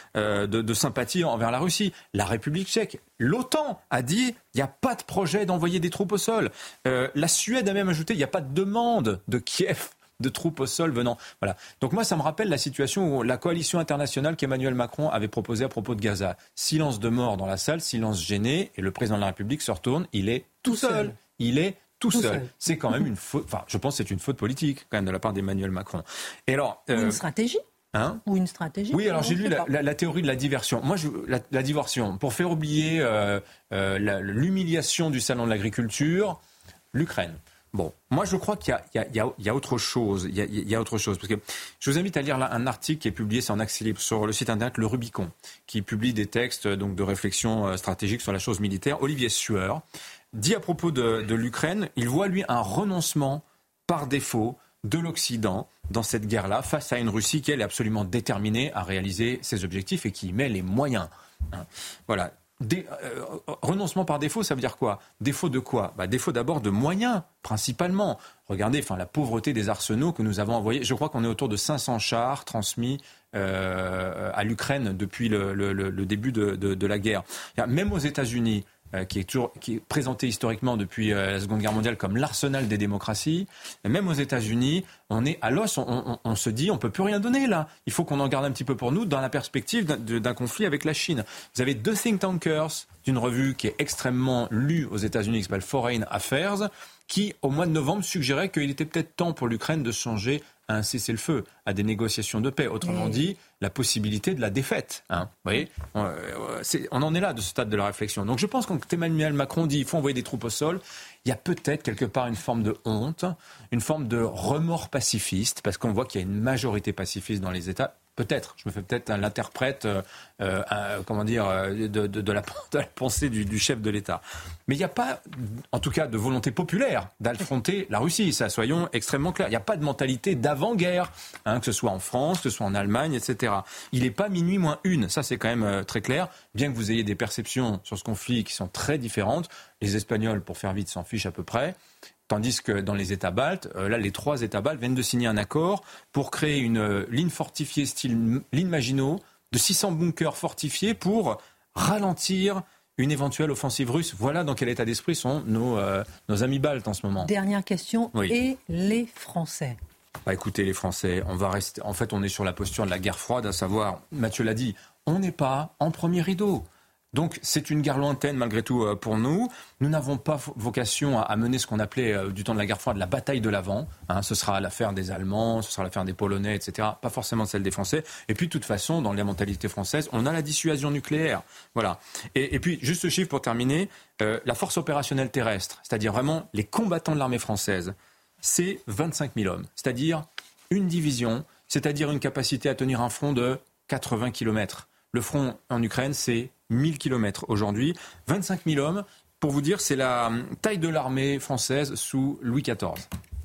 de sympathie envers la Russie, la République tchèque, l'OTAN a dit il n'y a pas de projet d'envoyer des troupes au sol. La Suède a même ajouté il n'y a pas de demande de Kiev de troupes au sol venant. Voilà. Donc moi, ça me rappelle la situation où la coalition internationale qu'Emmanuel Macron avait proposée à propos de Gaza. Silence de mort dans la salle, silence gêné, et le président de la République se retourne, il est tout seul. Il est tout seul. C'est quand même une faute, je pense que c'est une faute politique quand même de la part d'Emmanuel Macron. Et alors, ou une stratégie. Ou une stratégie. Oui, alors j'ai lu la théorie de la diversion. Moi, la diversion, pour faire oublier l'humiliation du salon de l'agriculture, l'Ukraine. Bon, moi je crois qu'il y a autre chose. Il y a autre chose. Parce que je vous invite à lire là un article qui est publié sur Accès Libre, sur le site internet Le Rubicon, qui publie des textes donc de réflexion stratégique sur la chose militaire. Olivier Sueur dit à propos de l'Ukraine, il voit lui un renoncement par défaut de l'Occident dans cette guerre-là, face à une Russie qui elle est absolument déterminée à réaliser ses objectifs et qui y met les moyens. Voilà. Renoncement par défaut, ça veut dire quoi ? Défaut de quoi ? Défaut d'abord de moyens, principalement. Regardez la pauvreté des arsenaux que nous avons envoyés. Je crois qu'on est autour de 500 chars transmis à l'Ukraine depuis le début de la guerre. Même aux États-Unis, qui est présenté historiquement depuis la Seconde Guerre mondiale comme l'arsenal des démocraties. Et même aux États-Unis, on est à l'os, on se dit on peut plus rien donner là. Il faut qu'on en garde un petit peu pour nous dans la perspective d'un conflit avec la Chine. Vous avez 2 think tankers d'une revue qui est extrêmement lue aux États-Unis, qui s'appelle Foreign Affairs, qui au mois de novembre suggérait qu'il était peut-être temps pour l'Ukraine de changer à un cessez-le-feu, à des négociations de paix. Autrement dit, la possibilité de la défaite. Vous voyez, on en est là de ce stade de la réflexion. Donc je pense que quand Emmanuel Macron dit qu'il faut envoyer des troupes au sol, il y a peut-être quelque part une forme de honte, une forme de remords pacifiste, parce qu'on voit qu'il y a une majorité pacifiste dans les États. Peut-être, je me fais peut-être l'interprète, de la pensée du chef de l'État. Mais il n'y a pas, en tout cas, de volonté populaire d'affronter la Russie. Ça, soyons extrêmement clairs. Il n'y a pas de mentalité d'avant-guerre, que ce soit en France, que ce soit en Allemagne, etc. Il n'est pas minuit moins une. Ça, c'est quand même très clair. Bien que vous ayez des perceptions sur ce conflit qui sont très différentes, les Espagnols, pour faire vite, s'en fichent à peu près. Tandis que dans les États baltes, là, les 3 États baltes viennent de signer un accord pour créer une ligne fortifiée style ligne Maginot de 600 bunkers fortifiés pour ralentir une éventuelle offensive russe. Voilà dans quel état d'esprit sont nos amis baltes en ce moment. Dernière question. Oui. Et les Français ? Écoutez, les Français, on va rester. En fait, on est sur la posture de la guerre froide, à savoir, Mathieu l'a dit, on n'est pas en premier rideau. Donc c'est une guerre lointaine malgré tout pour nous. Nous n'avons pas vocation à mener ce qu'on appelait du temps de la guerre froide la bataille de l'avant. Ce sera l'affaire des Allemands, ce sera l'affaire des Polonais, etc. Pas forcément celle des Français. Et puis de toute façon, dans la mentalité française, on a la dissuasion nucléaire. Voilà. Et puis juste ce chiffre pour terminer, la force opérationnelle terrestre, c'est-à-dire vraiment les combattants de l'armée française, c'est 25 000 hommes. C'est-à-dire une division, c'est-à-dire une capacité à tenir un front de 80 km. Le front en Ukraine, c'est 1000 km aujourd'hui. 25 000 hommes, pour vous dire, c'est la taille de l'armée française sous Louis XIV.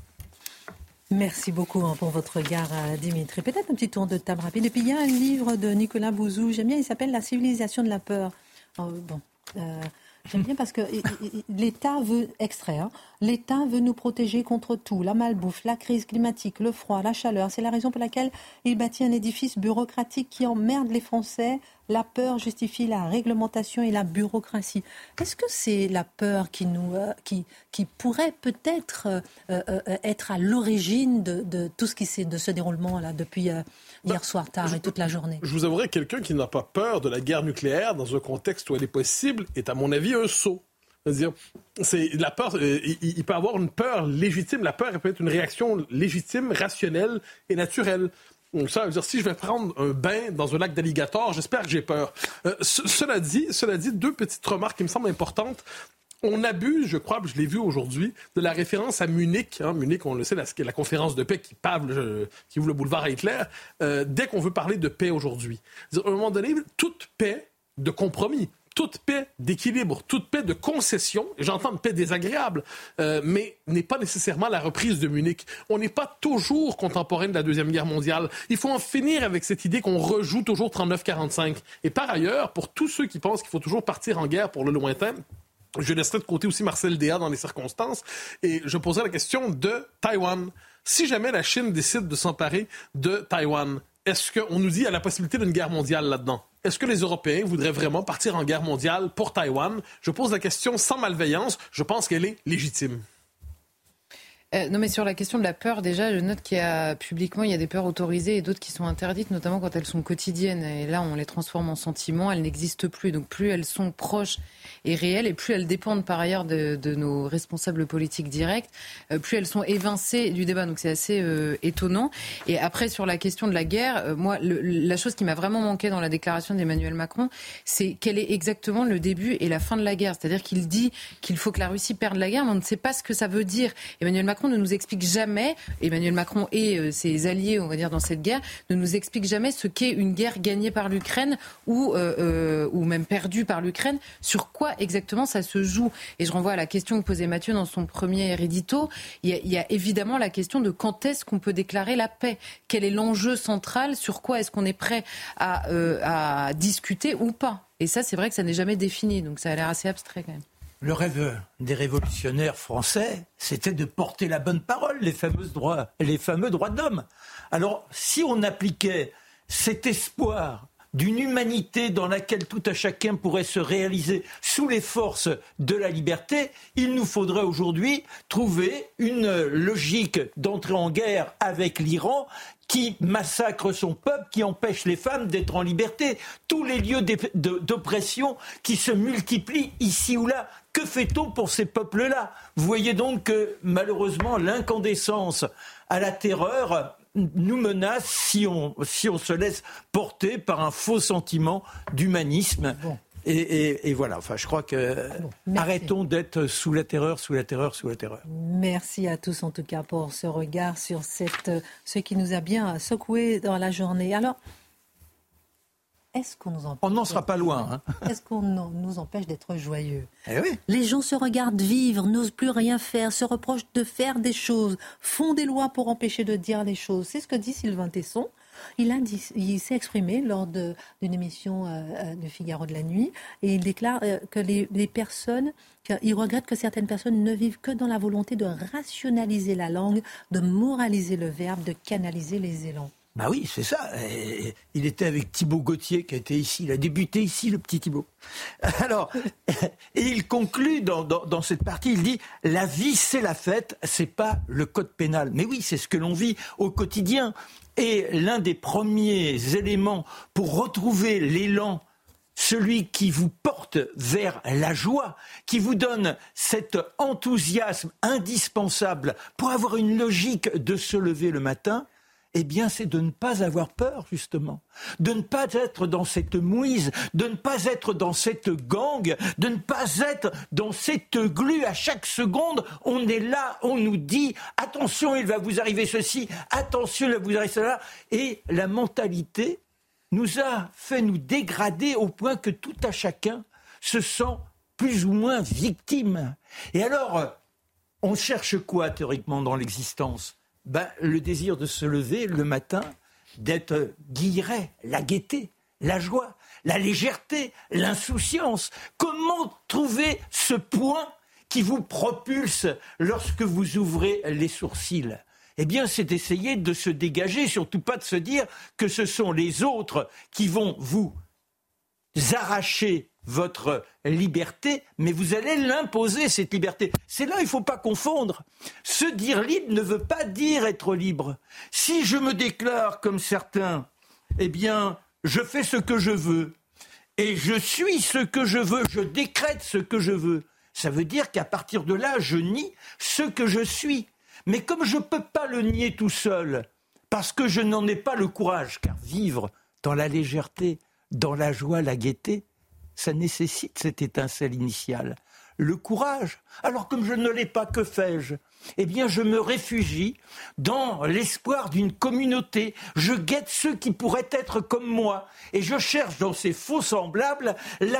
Merci beaucoup pour votre regard, Dimitri. Peut-être un petit tour de table rapide. Et puis il y a un livre de Nicolas Bouzou, j'aime bien, il s'appelle « La civilisation de la peur ». J'aime bien parce que l'État veut extraire. L'État veut nous protéger contre tout. La malbouffe, la crise climatique, le froid, la chaleur. C'est la raison pour laquelle il bâtit un édifice bureaucratique qui emmerde les Français. La peur justifie la réglementation et la bureaucratie. Est-ce que c'est la peur qui pourrait peut-être être à l'origine de tout ce déroulement là depuis hier soir tard et toute la journée? Je vous avouerai, quelqu'un qui n'a pas peur de la guerre nucléaire dans un contexte où elle est possible est à mon avis un sot. C'est-à-dire, la peur, il peut avoir une peur légitime. La peur peut être une réaction légitime, rationnelle et naturelle. Donc ça veut dire, si je vais prendre un bain dans un lac d'alligator, j'espère que j'ai peur. Cela dit, 2 petites remarques qui me semblent importantes. On abuse, je crois, je l'ai vu aujourd'hui, de la référence à Munich. Munich, on le sait, la conférence de paix qui ouvre le boulevard à Hitler, dès qu'on veut parler de paix aujourd'hui. À un moment donné, toute paix de compromis, toute paix d'équilibre, toute paix de concession, et j'entends une paix désagréable, mais n'est pas nécessairement la reprise de Munich. On n'est pas toujours contemporain de la Deuxième Guerre mondiale. Il faut en finir avec cette idée qu'on rejoue toujours 39-45. Et par ailleurs, pour tous ceux qui pensent qu'il faut toujours partir en guerre pour le lointain, je laisserai de côté aussi Marcel Déat dans les circonstances, et je poserai la question de Taïwan. Si jamais la Chine décide de s'emparer de Taïwan, est-ce qu'on nous dit qu'il y a la possibilité d'une guerre mondiale là-dedans? Est-ce que les Européens voudraient vraiment partir en guerre mondiale pour Taïwan? Je pose la question sans malveillance. Je pense qu'elle est légitime. Non, mais sur la question de la peur, déjà, je note qu'il y a publiquement, il y a des peurs autorisées et d'autres qui sont interdites, notamment quand elles sont quotidiennes. Et là, on les transforme en sentiments, elles n'existent plus. Donc plus elles sont proches et réelles, et plus elles dépendent par ailleurs de nos responsables politiques directs, plus elles sont évincées du débat. Donc c'est assez étonnant. Et après, sur la question de la guerre, moi, la chose qui m'a vraiment manqué dans la déclaration d'Emmanuel Macron, c'est quel est exactement le début et la fin de la guerre. C'est-à-dire qu'il dit qu'il faut que la Russie perde la guerre, mais on ne sait pas ce que ça veut dire. Emmanuel Macron ne nous explique jamais, Emmanuel Macron et ses alliés, on va dire, dans cette guerre, ne nous explique jamais ce qu'est une guerre gagnée par l'Ukraine ou même perdue par l'Ukraine, sur quoi exactement ça se joue. Et je renvoie à la question que posait Mathieu dans son premier édito. Il y a évidemment la question de quand est-ce qu'on peut déclarer la paix. Quel est l'enjeu central? Sur quoi est-ce qu'on est prêt à discuter ou pas? Et ça, c'est vrai que ça n'est jamais défini, donc ça a l'air assez abstrait quand même. Le rêve des révolutionnaires français, c'était de porter la bonne parole, les fameux droits de l'homme. Alors, si on appliquait cet espoir d'une humanité dans laquelle tout à chacun pourrait se réaliser sous les forces de la liberté, il nous faudrait aujourd'hui trouver une logique d'entrée en guerre avec l'Iran qui massacre son peuple, qui empêche les femmes d'être en liberté. Tous les lieux d'oppression qui se multiplient ici ou là. Que fait-on pour ces peuples-là? Vous voyez donc que, malheureusement, l'incandescence à la terreur nous menace si on se laisse porter par un faux sentiment d'humanisme. Bon. Et voilà, enfin, je crois que arrêtons d'être sous la terreur. Merci à tous en tout cas pour ce regard sur ce qui nous a bien secoué dans la journée. Alors, est-ce qu'on nous empêche? On n'en sera pas loin. Hein. Est-ce qu'on nous empêche d'être joyeux? Oui. Les gens se regardent vivre, n'osent plus rien faire, se reprochent de faire des choses, font des lois pour empêcher de dire les choses. C'est ce que dit Sylvain Tesson. Il s'est exprimé lors d'une émission de Figaro de la nuit et il déclare que les personnes, il regrette que certaines personnes ne vivent que dans la volonté de rationaliser la langue, de moraliser le verbe, de canaliser les élans. Bah oui, c'est ça. Et il était avec Thibaut Gauthier qui était ici. Il a débuté ici, le petit Thibaut. Alors, et il conclut dans cette partie, il dit « La vie, c'est la fête, c'est pas le code pénal. » Mais oui, c'est ce que l'on vit au quotidien. Et l'un des premiers éléments pour retrouver l'élan, celui qui vous porte vers la joie, qui vous donne cet enthousiasme indispensable pour avoir une logique de se lever le matin, eh bien, c'est de ne pas avoir peur, justement. De ne pas être dans cette mouise, de ne pas être dans cette gangue, de ne pas être dans cette glu. À chaque seconde, on est là, on nous dit « Attention, il va vous arriver ceci, attention, il va vous arriver cela ». Et la mentalité nous a fait nous dégrader au point que tout à chacun se sent plus ou moins victime. Et alors, on cherche quoi, théoriquement, dans l'existence ? Le désir de se lever le matin, d'être guilleret, la gaieté, la joie, la légèreté, l'insouciance. Comment trouver ce point qui vous propulse lorsque vous ouvrez les sourcils ? Eh bien, c'est d'essayer de se dégager, surtout pas de se dire que ce sont les autres qui vont vous arracher votre liberté, mais vous allez l'imposer, cette liberté. C'est là, il ne faut pas confondre. Se dire libre ne veut pas dire être libre. Si je me déclare comme certains, eh bien, je fais ce que je veux, et je suis ce que je veux, je décrète ce que je veux. Ça veut dire qu'à partir de là, je nie ce que je suis. Mais comme je ne peux pas le nier tout seul, parce que je n'en ai pas le courage, car vivre dans la légèreté, dans la joie, la gaieté, ça nécessite cette étincelle initiale, le courage. Alors comme je ne l'ai pas, que fais-je ? Eh bien, je me réfugie dans l'espoir d'une communauté. Je guette ceux qui pourraient être comme moi. Et je cherche dans ces faux semblables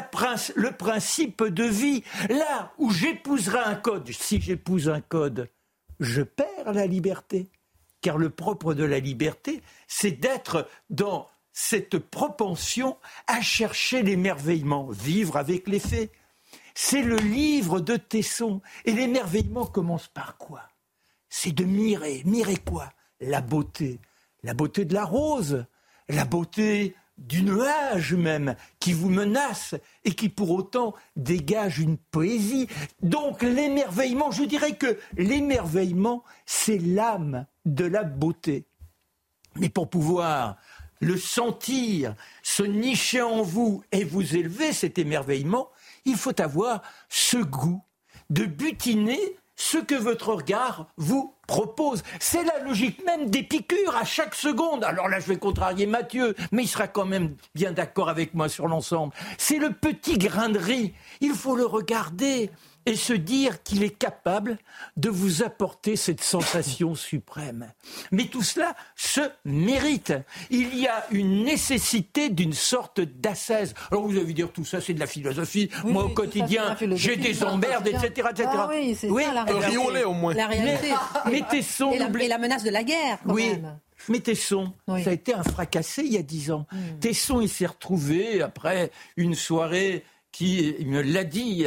le principe de vie. Là où j'épouserai un code, si j'épouse un code, je perds la liberté. Car le propre de la liberté, c'est d'être dans cette propension à chercher l'émerveillement, vivre avec les faits. C'est le livre de Tesson. Et l'émerveillement commence par quoi ? C'est de mirer. Mirer quoi ? La beauté. La beauté de la rose. La beauté du nuage même, qui vous menace et qui pour autant dégage une poésie. Donc l'émerveillement, je dirais que l'émerveillement, c'est l'âme de la beauté. Mais pour pouvoir le sentir, se nicher en vous et vous élever, cet émerveillement, il faut avoir ce goût de butiner ce que votre regard vous propose. C'est la logique même d'Épicure à chaque seconde. Alors là, je vais contrarier Mathieu, mais il sera quand même bien d'accord avec moi sur l'ensemble. C'est le petit grain de riz. Il faut le regarder et se dire qu'il est capable de vous apporter cette sensation suprême. Mais tout cela se mérite. Il y a une nécessité d'une sorte d'ascèse. Alors vous allez dire, tout ça c'est de la philosophie. Oui, moi au quotidien, j'ai des emmerdes, etc. Ah oui, c'est ça la réalité. Riolet au moins. La réalité. Mais Tesson... Et la menace de la guerre, quand même. Mais Tesson, ça a été un fracassé il y a 10 ans. Tesson, il s'est retrouvé après une soirée... il me l'a dit,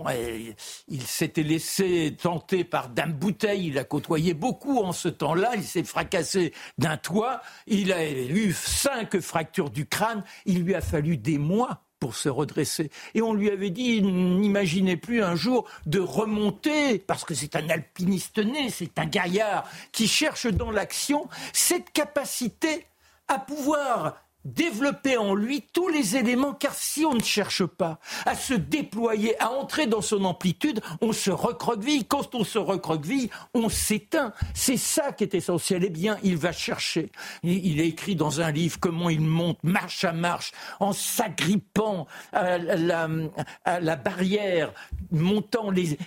il s'était laissé tenter par Dame Bouteille, il a côtoyé beaucoup en ce temps-là, il s'est fracassé d'un toit, il a eu 5 fractures du crâne, il lui a fallu des mois pour se redresser. Et on lui avait dit, n'imaginez plus un jour de remonter, parce que c'est un alpiniste né, c'est un gaillard qui cherche dans l'action cette capacité à pouvoir développer en lui tous les éléments, car si on ne cherche pas à se déployer, à entrer dans son amplitude, on se recroqueville. Quand on se recroqueville, on s'éteint. C'est ça qui est essentiel. Eh bien, il va chercher. Il a écrit dans un livre comment il monte marche à marche, en s'agrippant à la barrière, montant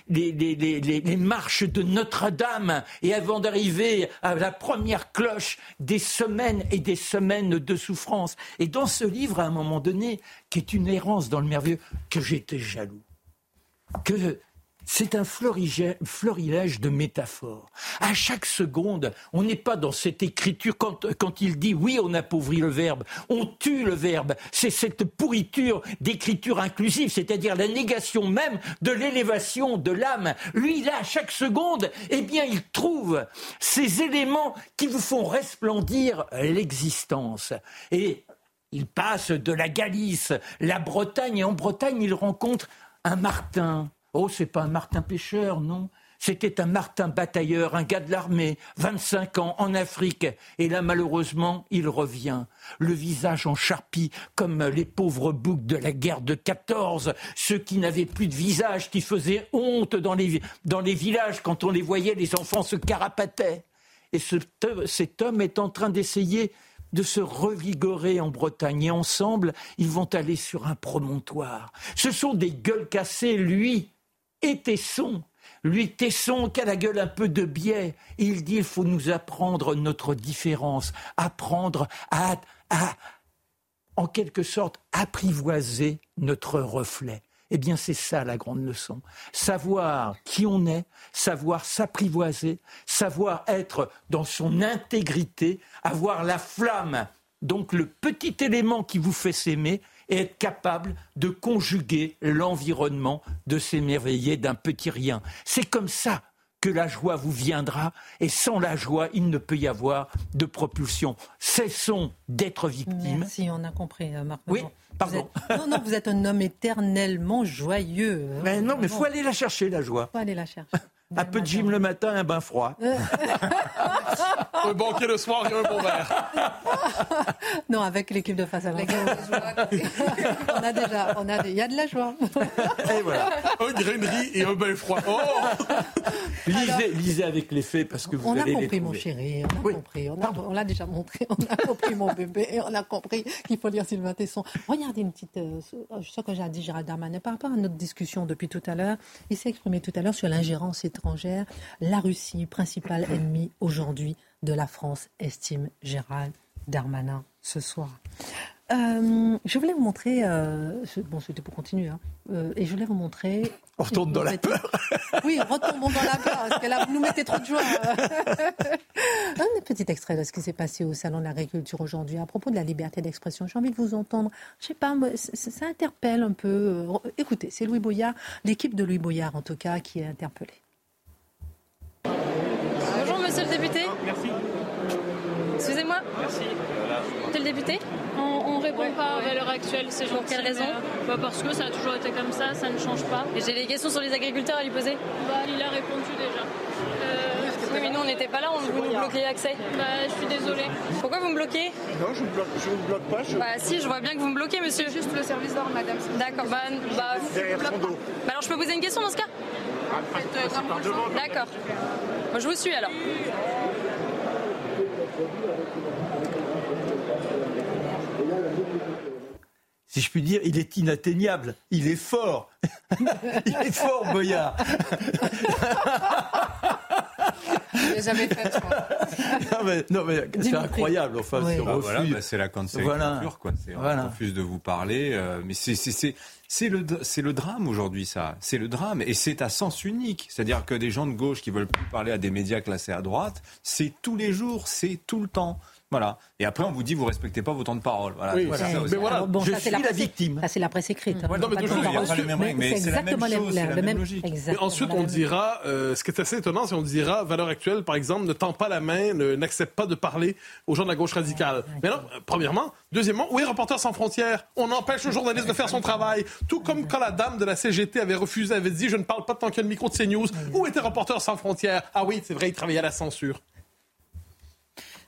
les marches de Notre-Dame, et avant d'arriver à la première cloche, des semaines et des semaines de souffrance. Et dans ce livre, à un moment donné, qui est une errance dans le merveilleux, que j'étais jaloux, que c'est un florilège de métaphores. À chaque seconde, on n'est pas dans cette écriture, quand il dit « oui, on appauvrit le verbe », on tue le verbe. C'est cette pourriture d'écriture inclusive, c'est-à-dire la négation même de l'élévation de l'âme. Lui, là, à chaque seconde, eh bien, il trouve ces éléments qui vous font resplendir l'existence. Et il passe de la Galice, la Bretagne, et en Bretagne, il rencontre un Martin. Oh, c'est pas un Martin pêcheur, non. C'était un Martin batailleur, un gars de l'armée, 25 ans, en Afrique. Et là, malheureusement, il revient. Le visage en charpie, comme les pauvres boucs de la guerre de 14. Ceux qui n'avaient plus de visage, qui faisaient honte dans les villages. Quand on les voyait, les enfants se carapataient. Et cet homme est en train d'essayer de se revigorer en Bretagne. Et ensemble, ils vont aller sur un promontoire. Ce sont des gueules cassées, lui et Tesson. Lui, Tesson, qui a la gueule un peu de biais. Et il dit, il faut nous apprendre notre différence, apprendre à en quelque sorte, apprivoiser notre reflet. Eh bien, c'est ça la grande leçon. Savoir qui on est, savoir s'apprivoiser, savoir être dans son intégrité, avoir la flamme, donc le petit élément qui vous fait s'aimer, et être capable de conjuguer l'environnement, de s'émerveiller d'un petit rien. C'est comme ça que la joie vous viendra, et sans la joie, il ne peut y avoir de propulsion. Cessons d'être victimes. Merci, on a compris, Marc. Oui, pardon. Vous êtes un homme éternellement joyeux. Mais non, mais il faut aller la chercher, la joie. Il faut aller la chercher. Un peu de gym le matin, un bain froid. Un banquet le soir et un bon verre. Non, avec l'équipe de face à l'envers. Il y a de la joie. Et voilà. Un grain de riz et un bain froid. Oh. Lisez avec les faits parce que vous allez les trouver. On a compris, mon chéri. On a compris. On l'a déjà montré. On a compris, mon bébé. Et on a compris qu'il faut lire Sylvain Tesson. Regardez une petite... ce que j'ai dit Gérald Darmanin par rapport à notre discussion depuis tout à l'heure. Il s'est exprimé tout à l'heure sur l'ingérence étrangère. La Russie, principal ennemi aujourd'hui de la France, estime Gérald Darmanin ce soir. Je voulais vous montrer... c'était pour continuer. Et je voulais vous montrer... On retourne dans la peur. Oui, retournons dans la peur, parce que là, vous nous mettez trop de joie. Un petit extrait de ce qui s'est passé au Salon de l'Agriculture aujourd'hui, à propos de la liberté d'expression. J'ai envie de vous entendre. Je sais pas, ça interpelle un peu. Écoutez, c'est Louis Boyard, l'équipe de Louis Boyard, en tout cas, qui est interpellée. Bonjour, monsieur le député. Merci. Excusez-moi. Merci. Monsieur le député. On répond pas à l'heure actuelle, c'est gentil. Pour quelle raison? Parce que ça a toujours été comme ça ne change pas. Et j'ai des questions sur les agriculteurs à lui poser. Il a répondu déjà. Oui, mais nous on n'était pas là, vous nous bloquez l'accès. Je suis désolée. Pourquoi vous me bloquez? Non, je vous bloque pas. Si, je vois bien que vous me bloquez, monsieur. Juste le service d'ordre, madame. D'accord, derrière son dos. Alors je peux poser une question dans ce cas? D'accord. Moi je vous suis alors. Si je puis dire, il est inatteignable. Il est fort. Il est fort, Boyard. Je l'ai jamais fait, je crois. Non, mais c'est incroyable. Enfin, oui. Voilà, c'est la cancel culture, quoi. On refuse de vous parler. Mais c'est le drame aujourd'hui, ça. C'est le drame. Et c'est à sens unique. C'est-à-dire que des gens de gauche qui veulent plus parler à des médias classés à droite, c'est tous les jours, c'est tout le temps. Voilà. Et après, on vous dit, vous respectez pas vos temps de parole. Voilà. Oui, voilà. Mais voilà, je suis la victime. Ça, c'est la presse écrite. Non, mais toujours, il n'y a pas le même rythme, mais c'est la même chose, c'est la même logique. Et ensuite, on dira, ce qui est assez étonnant, c'est qu'on dira, valeur actuelle, par exemple, ne tend pas la main, n'accepte pas de parler aux gens de la gauche radicale. Mais non, premièrement. Deuxièmement, où est Reporters sans frontières? On empêche le journaliste de faire son travail. Tout comme quand la dame de la CGT avait refusé, avait dit, je ne parle pas tant qu'il y a le micro de CNews. Où était Reporters sans frontières? Ah oui, c'est vrai, il travaillait à la censure.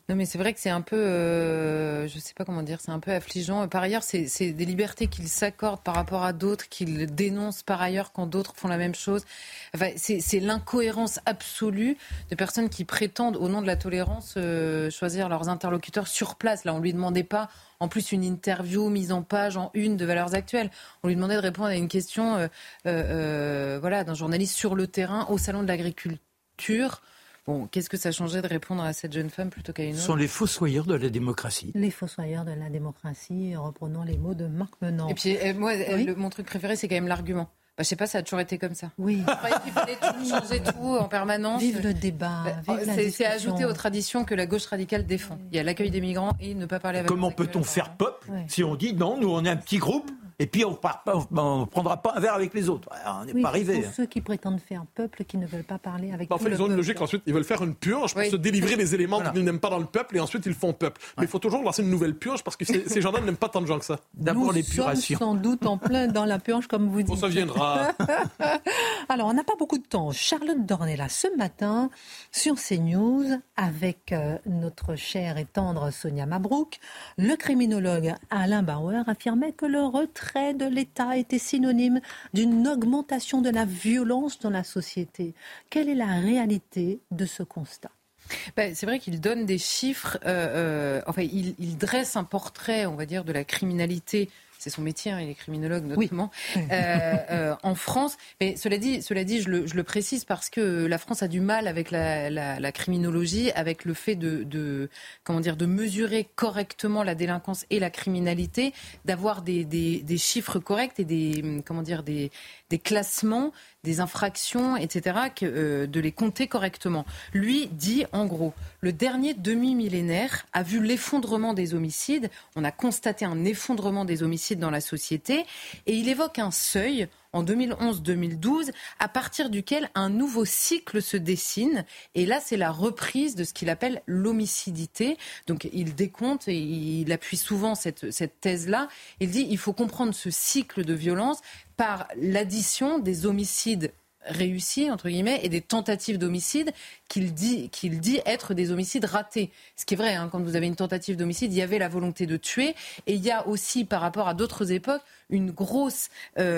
Non, mais c'est vrai que c'est un peu, je sais pas comment dire, c'est un peu affligeant. Par ailleurs, c'est des libertés qu'il s'accorde par rapport à d'autres, qu'il dénonce par ailleurs quand d'autres font la même chose. Enfin, c'est l'incohérence absolue de personnes qui prétendent, au nom de la tolérance, choisir leurs interlocuteurs sur place. Là, on lui demandait pas, en plus, une interview mise en page, en une de Valeurs Actuelles. On lui demandait de répondre à une question, d'un journaliste sur le terrain au salon de l'agriculture. Bon, qu'est-ce que ça changeait de répondre à cette jeune femme plutôt qu'à une autre ? Ce sont les fossoyeurs de la démocratie. Les fossoyeurs de la démocratie, reprenons les mots de Marc Menant. Et puis, mon truc préféré, c'est quand même l'argument. Je sais pas, ça a toujours été comme ça. Oui. Je croyais qu'il fallait tout changer tout en permanence. Vive le débat, vive la discussion. C'est ajouter aux traditions que la gauche radicale défend. Il y a l'accueil des migrants et ne pas parler avec Comment peut-on faire peuple si on dit non, nous on est un petit groupe et puis on ne prendra pas un verre avec les autres. On n'est pas arrivé. Pour ceux qui prétendent faire peuple, qui ne veulent pas parler avec tout le peuple. Ils ont une logique, ensuite ils veulent faire une purge pour se délivrer les éléments qu'ils n'aiment pas dans le peuple et ensuite ils font peuple. Mais il faut toujours lancer une nouvelle purge parce que ces gens-là n'aiment pas tant de gens que ça. D'abord l'épuration. Nous sommes sans doute en plein dans la purge, comme vous dites. On s'en viendra. Alors, on n'a pas beaucoup de temps. Charlotte Dornelas, ce matin, sur CNews, avec notre chère et tendre Sonia Mabrouk, le criminologue Alain Bauer affirmait que le retrait de l'État était synonyme d'une augmentation de la violence dans la société. Quelle est la réalité de ce constat ? C'est vrai qu'il donne des chiffres, il dresse un portrait, on va dire, de la criminalité. C'est son métier, il est criminologue notamment, en France. Mais cela dit, je le précise parce que la France a du mal avec la criminologie, avec le fait de mesurer correctement la délinquance et la criminalité, d'avoir des chiffres corrects et des classements, des infractions, etc., de les compter correctement. Lui dit, en gros, le dernier demi-millénaire a vu l'effondrement des homicides. On a constaté un effondrement des homicides dans la société. Et il évoque un seuil en 2011-2012, à partir duquel un nouveau cycle se dessine. Et là, c'est la reprise de ce qu'il appelle l'homicidité. Donc, il décompte et il appuie souvent cette thèse-là. Il dit il faut comprendre ce cycle de violence par l'addition des homicides réussis, entre guillemets, et des tentatives d'homicide qu'il dit être des homicides ratés. Ce qui est vrai, quand vous avez une tentative d'homicide, il y avait la volonté de tuer. Et il y a aussi, par rapport à d'autres époques, une grosse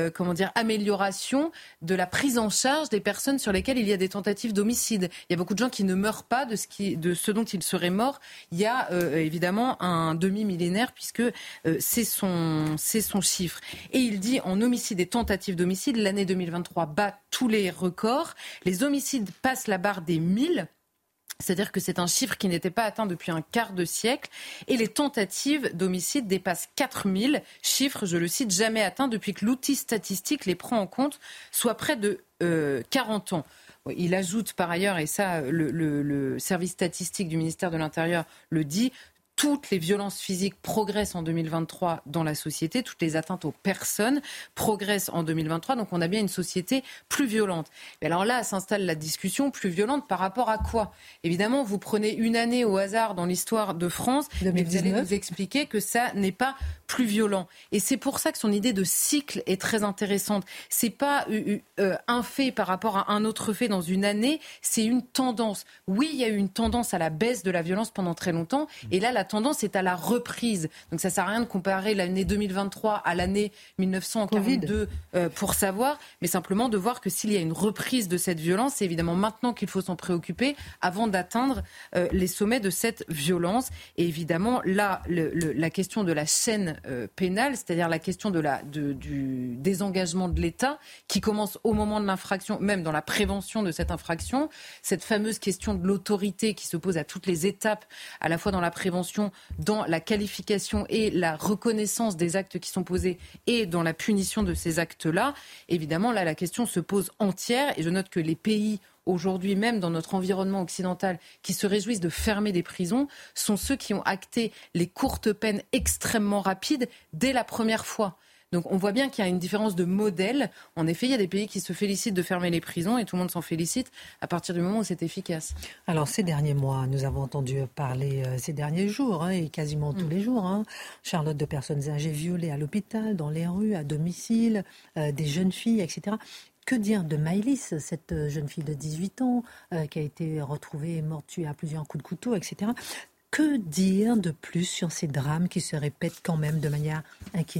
amélioration de la prise en charge des personnes sur lesquelles il y a des tentatives d'homicide. Il y a beaucoup de gens qui ne meurent pas de ce dont ils seraient morts. Il y a évidemment un demi-millénaire puisque c'est son chiffre. Et il dit en homicide et tentatives d'homicide, l'année 2023 bat tous les records. Les homicides passent la barre des 1000. C'est-à-dire que c'est un chiffre qui n'était pas atteint depuis un quart de siècle. Et les tentatives d'homicide dépassent 4000, chiffre, je le cite, jamais atteint depuis que l'outil statistique les prend en compte, soit près de 40 ans. Il ajoute par ailleurs, et ça le service statistique du ministère de l'Intérieur le dit, toutes les violences physiques progressent en 2023 dans la société, toutes les atteintes aux personnes progressent en 2023, donc on a bien une société plus violente. Mais alors là, s'installe la discussion plus violente par rapport à quoi ? Évidemment, vous prenez une année au hasard dans l'histoire de France, 2019. Mais vous allez nous expliquer que ça n'est pas plus violent. Et c'est pour ça que son idée de cycle est très intéressante. C'est pas un fait par rapport à un autre fait dans une année, c'est une tendance. Oui, il y a eu une tendance à la baisse de la violence pendant très longtemps, et là, la tendance est à la reprise. Donc ça ne sert à rien de comparer l'année 2023 à l'année 1942 pour savoir, mais simplement de voir que s'il y a une reprise de cette violence, c'est évidemment maintenant qu'il faut s'en préoccuper avant d'atteindre les sommets de cette violence. Et évidemment, là, la question de la chaîne pénale, c'est-à-dire la question du désengagement de l'État, qui commence au moment de l'infraction, même dans la prévention de cette infraction, cette fameuse question de l'autorité qui se pose à toutes les étapes, à la fois dans la prévention, dans la qualification et la reconnaissance des actes qui sont posés et dans la punition de ces actes-là. Évidemment, là, la question se pose entière et je note que les pays aujourd'hui, même dans notre environnement occidental, qui se réjouissent de fermer des prisons, sont ceux qui ont acté les courtes peines extrêmement rapides dès la première fois. Donc on voit bien qu'il y a une différence de modèle. En effet, il y a des pays qui se félicitent de fermer les prisons et tout le monde s'en félicite à partir du moment où c'est efficace. Alors ces derniers mois, nous avons entendu parler ces derniers jours, et quasiment tous les jours, Charlotte, de personnes âgées violées à l'hôpital, dans les rues, à domicile, des jeunes filles, etc. Que dire de Maëlys, cette jeune fille de 18 ans qui a été retrouvée morte tuée à plusieurs coups de couteau, etc. Que dire de plus sur ces drames qui se répètent quand même de manière inquiétante ?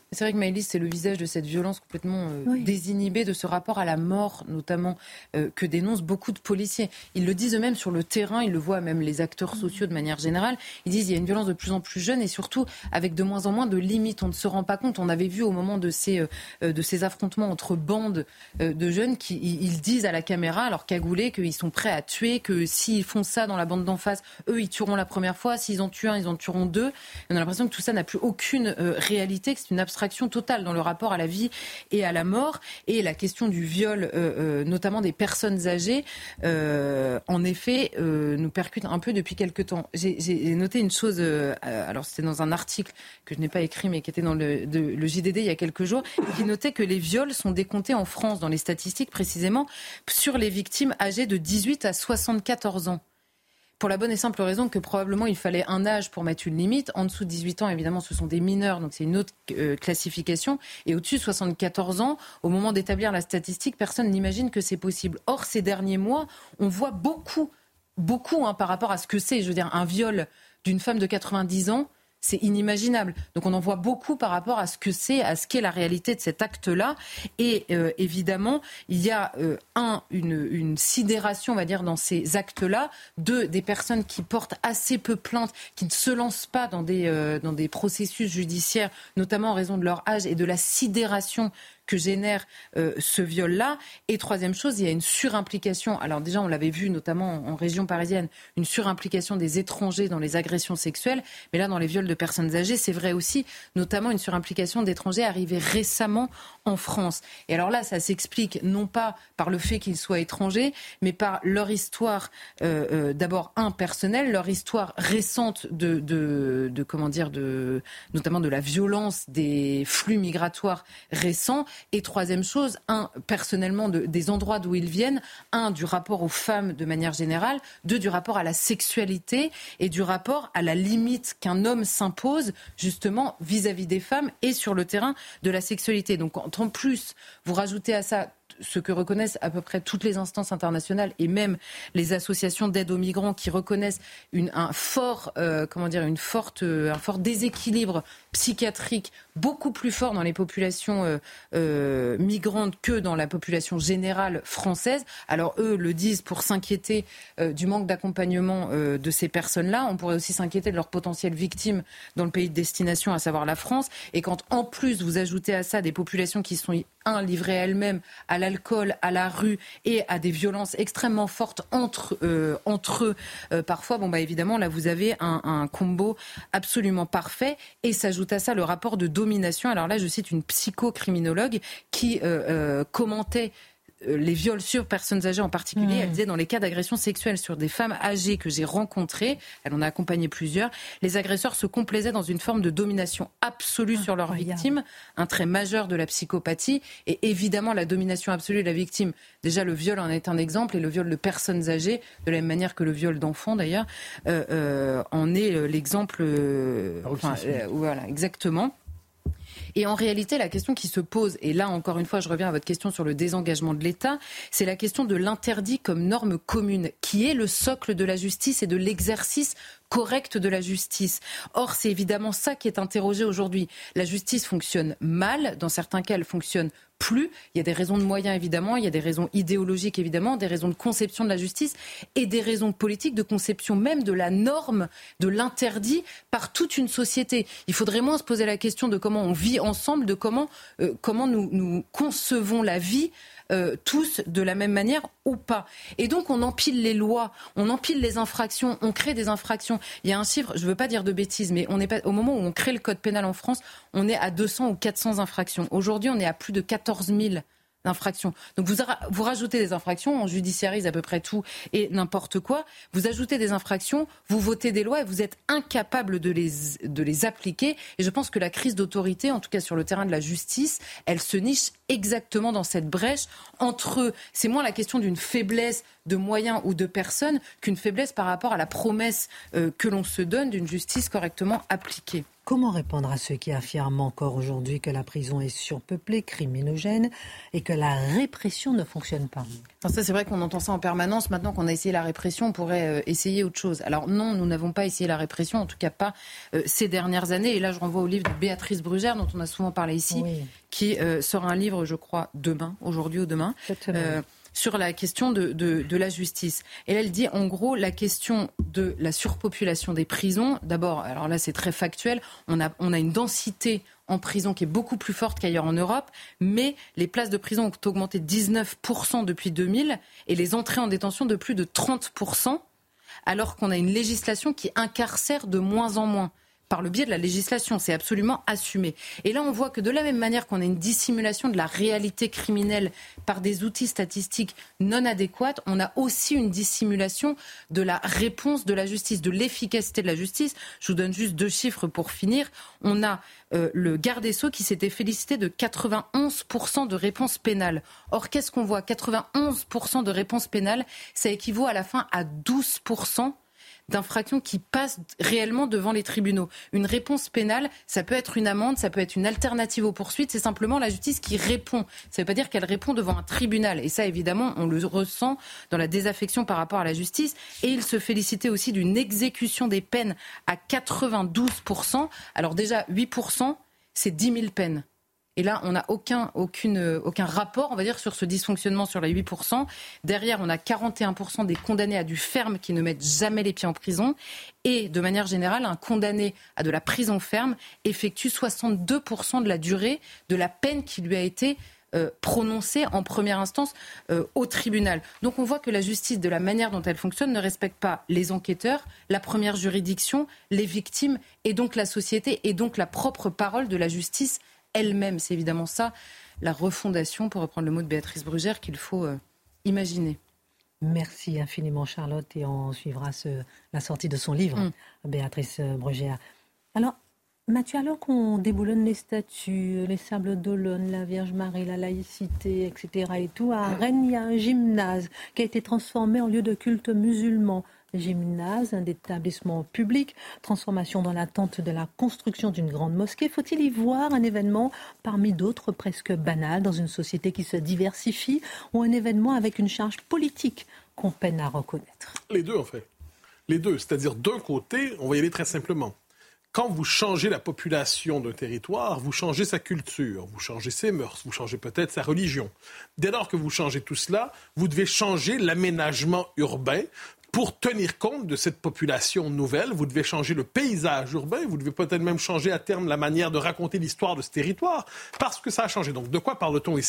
C'est vrai que Maëlys, c'est le visage de cette violence complètement désinhibée, de ce rapport à la mort notamment que dénoncent beaucoup de policiers. Ils le disent eux-mêmes sur le terrain, ils le voient même les acteurs sociaux de manière générale. Ils disent qu'il y a une violence de plus en plus jeune et surtout avec de moins en moins de limites. On ne se rend pas compte. On avait vu au moment de ces affrontements entre bandes de jeunes ils disent à la caméra, alors cagoulés, qu'ils sont prêts à tuer, que s'ils font ça dans la bande d'en face, eux, ils tueront la première fois. S'ils en tuent un, ils en tueront deux. Et on a l'impression que tout ça n'a plus aucune réalité, que c'est une abstraction totale dans le rapport à la vie et à la mort. Et la question du viol, notamment des personnes âgées, en effet, nous percute un peu depuis quelque temps. J'ai noté une chose, alors c'était dans un article que je n'ai pas écrit, mais qui était dans le JDD il y a quelques jours, qui notait que les viols sont décomptés en France, dans les statistiques précisément, sur les victimes âgées de 18 à 74 ans. Pour la bonne et simple raison que probablement il fallait un âge pour mettre une limite. En dessous de 18 ans, évidemment, ce sont des mineurs, donc c'est une autre classification. Et au-dessus de 74 ans, au moment d'établir la statistique, personne n'imagine que c'est possible. Or, ces derniers mois, on voit beaucoup par rapport à ce que c'est. Je veux dire, un viol d'une femme de 90 ans, c'est inimaginable. Donc on en voit beaucoup par rapport à ce que c'est, à ce qu'est la réalité de cet acte-là. Et évidemment, il y a une sidération, on va dire, dans ces actes-là, des personnes qui portent assez peu plainte, qui ne se lancent pas dans des processus judiciaires, notamment en raison de leur âge et de la sidération que génère ce viol-là. Et troisième chose, il y a une surimplication. Alors déjà, on l'avait vu notamment en région parisienne, une surimplication des étrangers dans les agressions sexuelles. Mais là, dans les viols de personnes âgées, c'est vrai aussi, notamment une surimplication d'étrangers arrivés récemment en France. Et alors là, ça s'explique non pas par le fait qu'ils soient étrangers, mais par leur histoire, d'abord personnelle, leur histoire récente notamment de la violence des flux migratoires récents. Et troisième chose, personnellement, des endroits d'où ils viennent, du rapport aux femmes de manière générale, du rapport à la sexualité et du rapport à la limite qu'un homme s'impose justement vis-à-vis des femmes et sur le terrain de la sexualité. Donc en plus, vous rajoutez à ça ce que reconnaissent à peu près toutes les instances internationales et même les associations d'aide aux migrants qui reconnaissent un fort déséquilibre psychiatrique beaucoup plus fort dans les populations migrantes que dans la population générale française. Alors eux le disent pour s'inquiéter du manque d'accompagnement de ces personnes-là. On pourrait aussi s'inquiéter de leurs potentielles victimes dans le pays de destination, à savoir la France. Et quand en plus vous ajoutez à ça des populations qui sont livrées à elles-mêmes, à l'alcool, à la rue et à des violences extrêmement fortes entre eux parfois, évidemment là vous avez un combo absolument parfait. Et s'ajoute à ça le rapport de domination. Alors là je cite une psychocriminologue qui commentait les viols sur personnes âgées en particulier. Elle disait, dans les cas d'agression sexuelle sur des femmes âgées que j'ai rencontrées, elle en a accompagné plusieurs, les agresseurs se complaisaient dans une forme de domination absolue sur leurs victimes, un trait majeur de la psychopathie. Et évidemment, la domination absolue de la victime, déjà le viol en est un exemple, et le viol de personnes âgées, de la même manière que le viol d'enfants d'ailleurs, en est l'exemple. Voilà, exactement. Et en réalité, la question qui se pose, et là encore une fois je reviens à votre question sur le désengagement de l'État, c'est la question de l'interdit comme norme commune, qui est le socle de la justice et de l'exercice correct de la justice. Or, c'est évidemment ça qui est interrogé aujourd'hui. La justice fonctionne mal, dans certains cas elle fonctionne plus. Il y a des raisons de moyens évidemment, il y a des raisons idéologiques évidemment, des raisons de conception de la justice et des raisons politiques de conception même de la norme, de l'interdit par toute une société. Il faudrait moins se poser la question de comment on vit ensemble, de comment nous concevons la vie tous de la même manière ou pas. Et donc on empile les lois, on empile les infractions, on crée des infractions. Il y a un chiffre, je ne veux pas dire de bêtises, mais au moment où on crée le code pénal en France, on est à 200 ou 400 infractions. Aujourd'hui, on est à plus de 14 000 d'infractions. Donc vous rajoutez des infractions, on judiciarise à peu près tout et n'importe quoi. Vous ajoutez des infractions, vous votez des lois et vous êtes incapable de les appliquer. Et je pense que la crise d'autorité, en tout cas sur le terrain de la justice, elle se niche exactement dans cette brèche entre eux. C'est moins la question d'une faiblesse de moyens ou de personnes qu'une faiblesse par rapport à la promesse que l'on se donne d'une justice correctement appliquée. comment répondre à ceux qui affirment encore aujourd'hui que la prison est surpeuplée, criminogène et que la répression ne fonctionne pas? Alors ça, c'est vrai qu'on entend ça en permanence. Maintenant qu'on a essayé la répression, on pourrait essayer autre chose. Alors non, nous n'avons pas essayé la répression, en tout cas pas ces dernières années. Et là, je renvoie au livre de Béatrice Brugère, dont on a souvent parlé ici, qui sort un livre, je crois, aujourd'hui ou demain, sur la question de la justice. Et là, elle dit, en gros, la question de la surpopulation des prisons, d'abord, alors là, c'est très factuel, on a une densité en prison qui est beaucoup plus forte qu'ailleurs en Europe, mais les places de prison ont augmenté de 19% depuis 2000 et les entrées en détention de plus de 30%, alors qu'on a une législation qui incarcère de moins en moins. Par le biais de la législation, c'est absolument assumé. Et là, on voit que de la même manière qu'on a une dissimulation de la réalité criminelle par des outils statistiques non adéquats, on a aussi une dissimulation de la réponse de la justice, de l'efficacité de la justice. Je vous donne juste 2 chiffres pour finir. On a le garde des Sceaux qui s'était félicité de 91% de réponses pénales. Or, qu'est-ce qu'on voit ? 91% de réponses pénales, ça équivaut à la fin à 12% d'infractions qui passent réellement devant les tribunaux. Une réponse pénale, ça peut être une amende, ça peut être une alternative aux poursuites, c'est simplement la justice qui répond. Ça ne veut pas dire qu'elle répond devant un tribunal. Et ça, évidemment, on le ressent dans la désaffection par rapport à la justice. Et il se félicitait aussi d'une exécution des peines à 92%. Alors déjà, 8%, c'est 10 000 peines. Et là, on n'a aucun rapport, on va dire, sur ce dysfonctionnement sur les 8%. Derrière, on a 41% des condamnés à du ferme qui ne mettent jamais les pieds en prison. Et de manière générale, un condamné à de la prison ferme effectue 62% de la durée de la peine qui lui a été prononcée en première instance au tribunal. Donc on voit que la justice, de la manière dont elle fonctionne, ne respecte pas les enquêteurs, la première juridiction, les victimes et donc la société et donc la propre parole de la justice elle-même. C'est évidemment ça, la refondation, pour reprendre le mot de Béatrice Brugère, qu'il faut imaginer. Merci infiniment Charlotte et on suivra la sortie de son livre, Béatrice Brugère. Alors Mathieu, alors qu'on déboulonne les statues, les sables d'Olonne, la Vierge Marie, la laïcité, etc. et tout, à Rennes, il y a un gymnase qui a été transformé en lieu de culte musulman. Gymnase, un établissement public, transformation dans l'attente de la construction d'une grande mosquée. Faut-il y voir un événement parmi d'autres presque banals dans une société qui se diversifie ou un événement avec une charge politique qu'on peine à reconnaître? Les deux, en fait. Les deux. C'est-à-dire, d'un côté, on va y aller très simplement. Quand vous changez la population d'un territoire, vous changez sa culture, vous changez ses mœurs, vous changez peut-être sa religion. Dès lors que vous changez tout cela, vous devez changer l'aménagement urbain pour tenir compte de cette population nouvelle. Vous devez changer le paysage urbain, vous devez peut-être même changer à terme la manière de raconter l'histoire de ce territoire, parce que ça a changé. Donc de quoi parle-t-on ici ?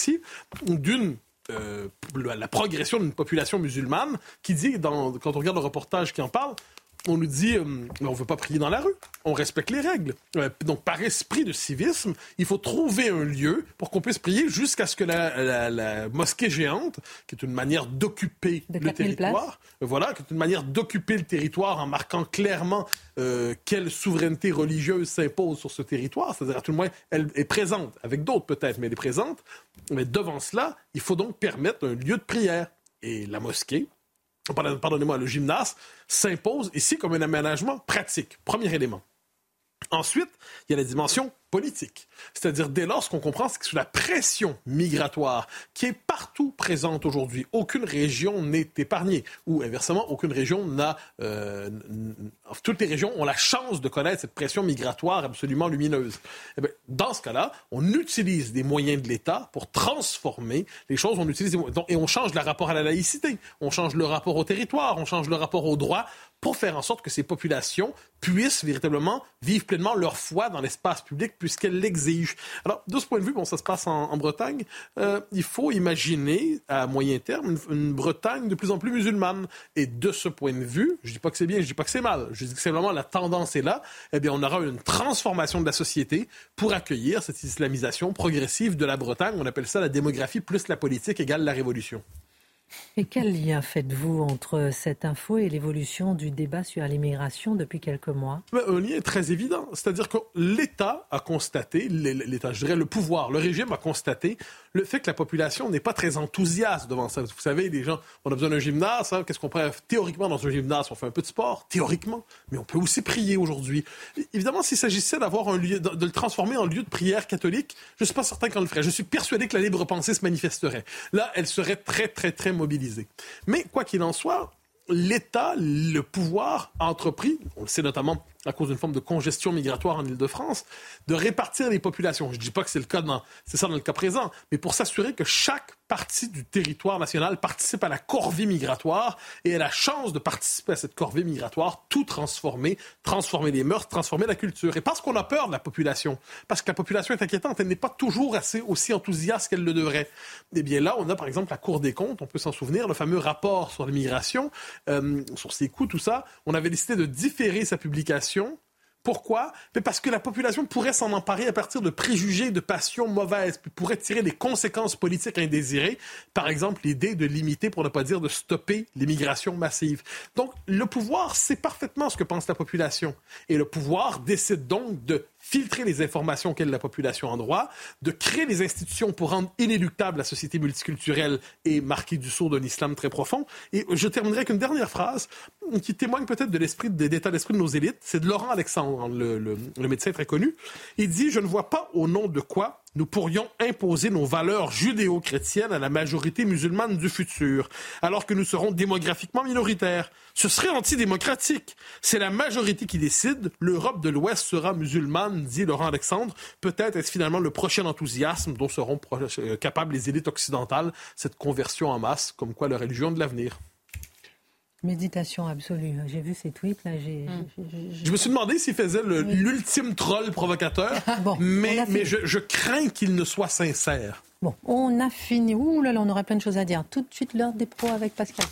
La progression d'une population musulmane qui dit, quand on regarde le reportage qui en parle, on nous dit on ne veut pas prier dans la rue, on respecte les règles. Donc, par esprit de civisme, il faut trouver un lieu pour qu'on puisse prier jusqu'à ce que la mosquée géante, qui est une manière d'occuper le territoire, qui est une manière d'occuper le territoire en marquant clairement quelle souveraineté religieuse s'impose sur ce territoire, c'est-à-dire à tout le moins, elle est présente, avec d'autres peut-être, mais elle est présente. Mais devant cela, il faut donc permettre un lieu de prière. Et la mosquée, le gymnase s'impose ici comme un aménagement pratique. Premier élément. Ensuite, il y a la dimension politique. C'est-à-dire, dès lors, ce qu'on comprend, c'est que sous la pression migratoire qui est partout présente aujourd'hui, aucune région n'est épargnée. Ou, inversement, aucune région n'a... toutes les régions ont la chance de connaître cette pression migratoire absolument lumineuse. Eh bien, dans ce cas-là, on utilise des moyens de l'État pour transformer les choses. Et on change le rapport à la laïcité, on change le rapport au territoire, on change le rapport au droit pour faire en sorte que ces populations puissent véritablement vivre pleinement leur foi dans l'espace public puisqu'elles l'exigent. Alors, de ce point de vue, ça se passe en Bretagne, il faut imaginer à moyen terme une Bretagne de plus en plus musulmane. Et de ce point de vue, je ne dis pas que c'est bien, je ne dis pas que c'est mal, je dis que c'est vraiment la tendance est là, eh bien, on aura une transformation de la société pour accueillir cette islamisation progressive de la Bretagne. On appelle ça la démographie plus la politique égale la révolution. Et quel lien faites-vous entre cette info et l'évolution du débat sur l'immigration depuis quelques mois ? Un lien est très évident. C'est-à-dire que l'État a constaté, l'État, je dirais le pouvoir, le régime a constaté le fait que la population n'est pas très enthousiaste devant ça. Vous savez, les gens, on a besoin d'un gymnase. Qu'est-ce qu'on pourrait théoriquement dans un gymnase? On fait un peu de sport, théoriquement, mais on peut aussi prier aujourd'hui. Évidemment, s'il s'agissait d'avoir un lieu, de le transformer en lieu de prière catholique, je ne suis pas certain qu'on le ferait. Je suis persuadé que la libre pensée se manifesterait. Là, elle serait très, très, très mobilisée. Mais quoi qu'il en soit, l'État, le pouvoir a entrepris, on le sait notamment à cause d'une forme de congestion migratoire en Île-de-France, de répartir les populations. Je ne dis pas que c'est ça dans le cas présent, mais pour s'assurer que chaque partie du territoire national participe à la corvée migratoire et a la chance de participer à cette corvée migratoire, tout transformer les mœurs, transformer la culture. Et parce qu'on a peur de la population, parce que la population est inquiétante, elle n'est pas toujours aussi enthousiaste qu'elle le devrait. Eh bien là, on a par exemple la Cour des comptes, on peut s'en souvenir, le fameux rapport sur l'immigration, sur ses coûts, tout ça. On avait décidé de différer sa publication. Pourquoi? Mais parce que la population pourrait s'en emparer à partir de préjugés, de passions mauvaises, puis pourrait tirer des conséquences politiques indésirées. Par exemple, l'idée de limiter, pour ne pas dire de stopper, l'immigration massive. Donc, le pouvoir sait parfaitement ce que pense la population. Et le pouvoir décide donc de filtrer les informations auxquelles la population a droit, de créer les institutions pour rendre inéluctable la société multiculturelle et marquer du sceau d'un islam très profond. Et je terminerai avec une dernière phrase qui témoigne peut-être de l'état d'esprit de nos élites. C'est de Laurent Alexandre, le médecin très connu. Il dit « Je ne vois pas au nom de quoi nous pourrions imposer nos valeurs judéo-chrétiennes à la majorité musulmane du futur, alors que nous serons démographiquement minoritaires. Ce serait antidémocratique. C'est la majorité qui décide. L'Europe de l'Ouest sera musulmane, dit Laurent Alexandre. Peut-être est-ce finalement le prochain enthousiasme dont seront capables les élites occidentales, cette conversion en masse, comme quoi la religion de l'avenir. » Méditation absolue. J'ai vu ces tweets là. Je me suis demandé s'il faisait l'ultime troll provocateur, mais je crains qu'il ne soit sincère. Bon, on a fini. Ouh là là, on aurait plein de choses à dire. Tout de suite, l'heure des pros avec Pascal.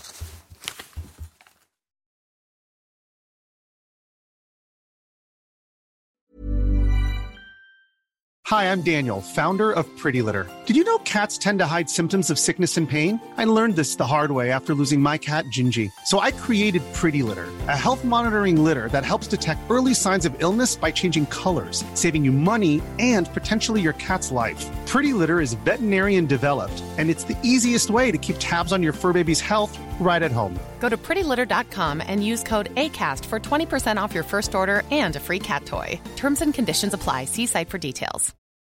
Hi, I'm Daniel, founder of Pretty Litter. Did you know cats tend to hide symptoms of sickness and pain? I learned this the hard way after losing my cat, Gingy. So I created Pretty Litter, a health monitoring litter that helps detect early signs of illness by changing colors, saving you money and potentially your cat's life. Pretty Litter is veterinarian developed, and it's the easiest way to keep tabs on your fur baby's health right at home. Go to prettylitter.com and use code ACAST for 20% off your first order and a free cat toy. Terms and conditions apply. See site for details.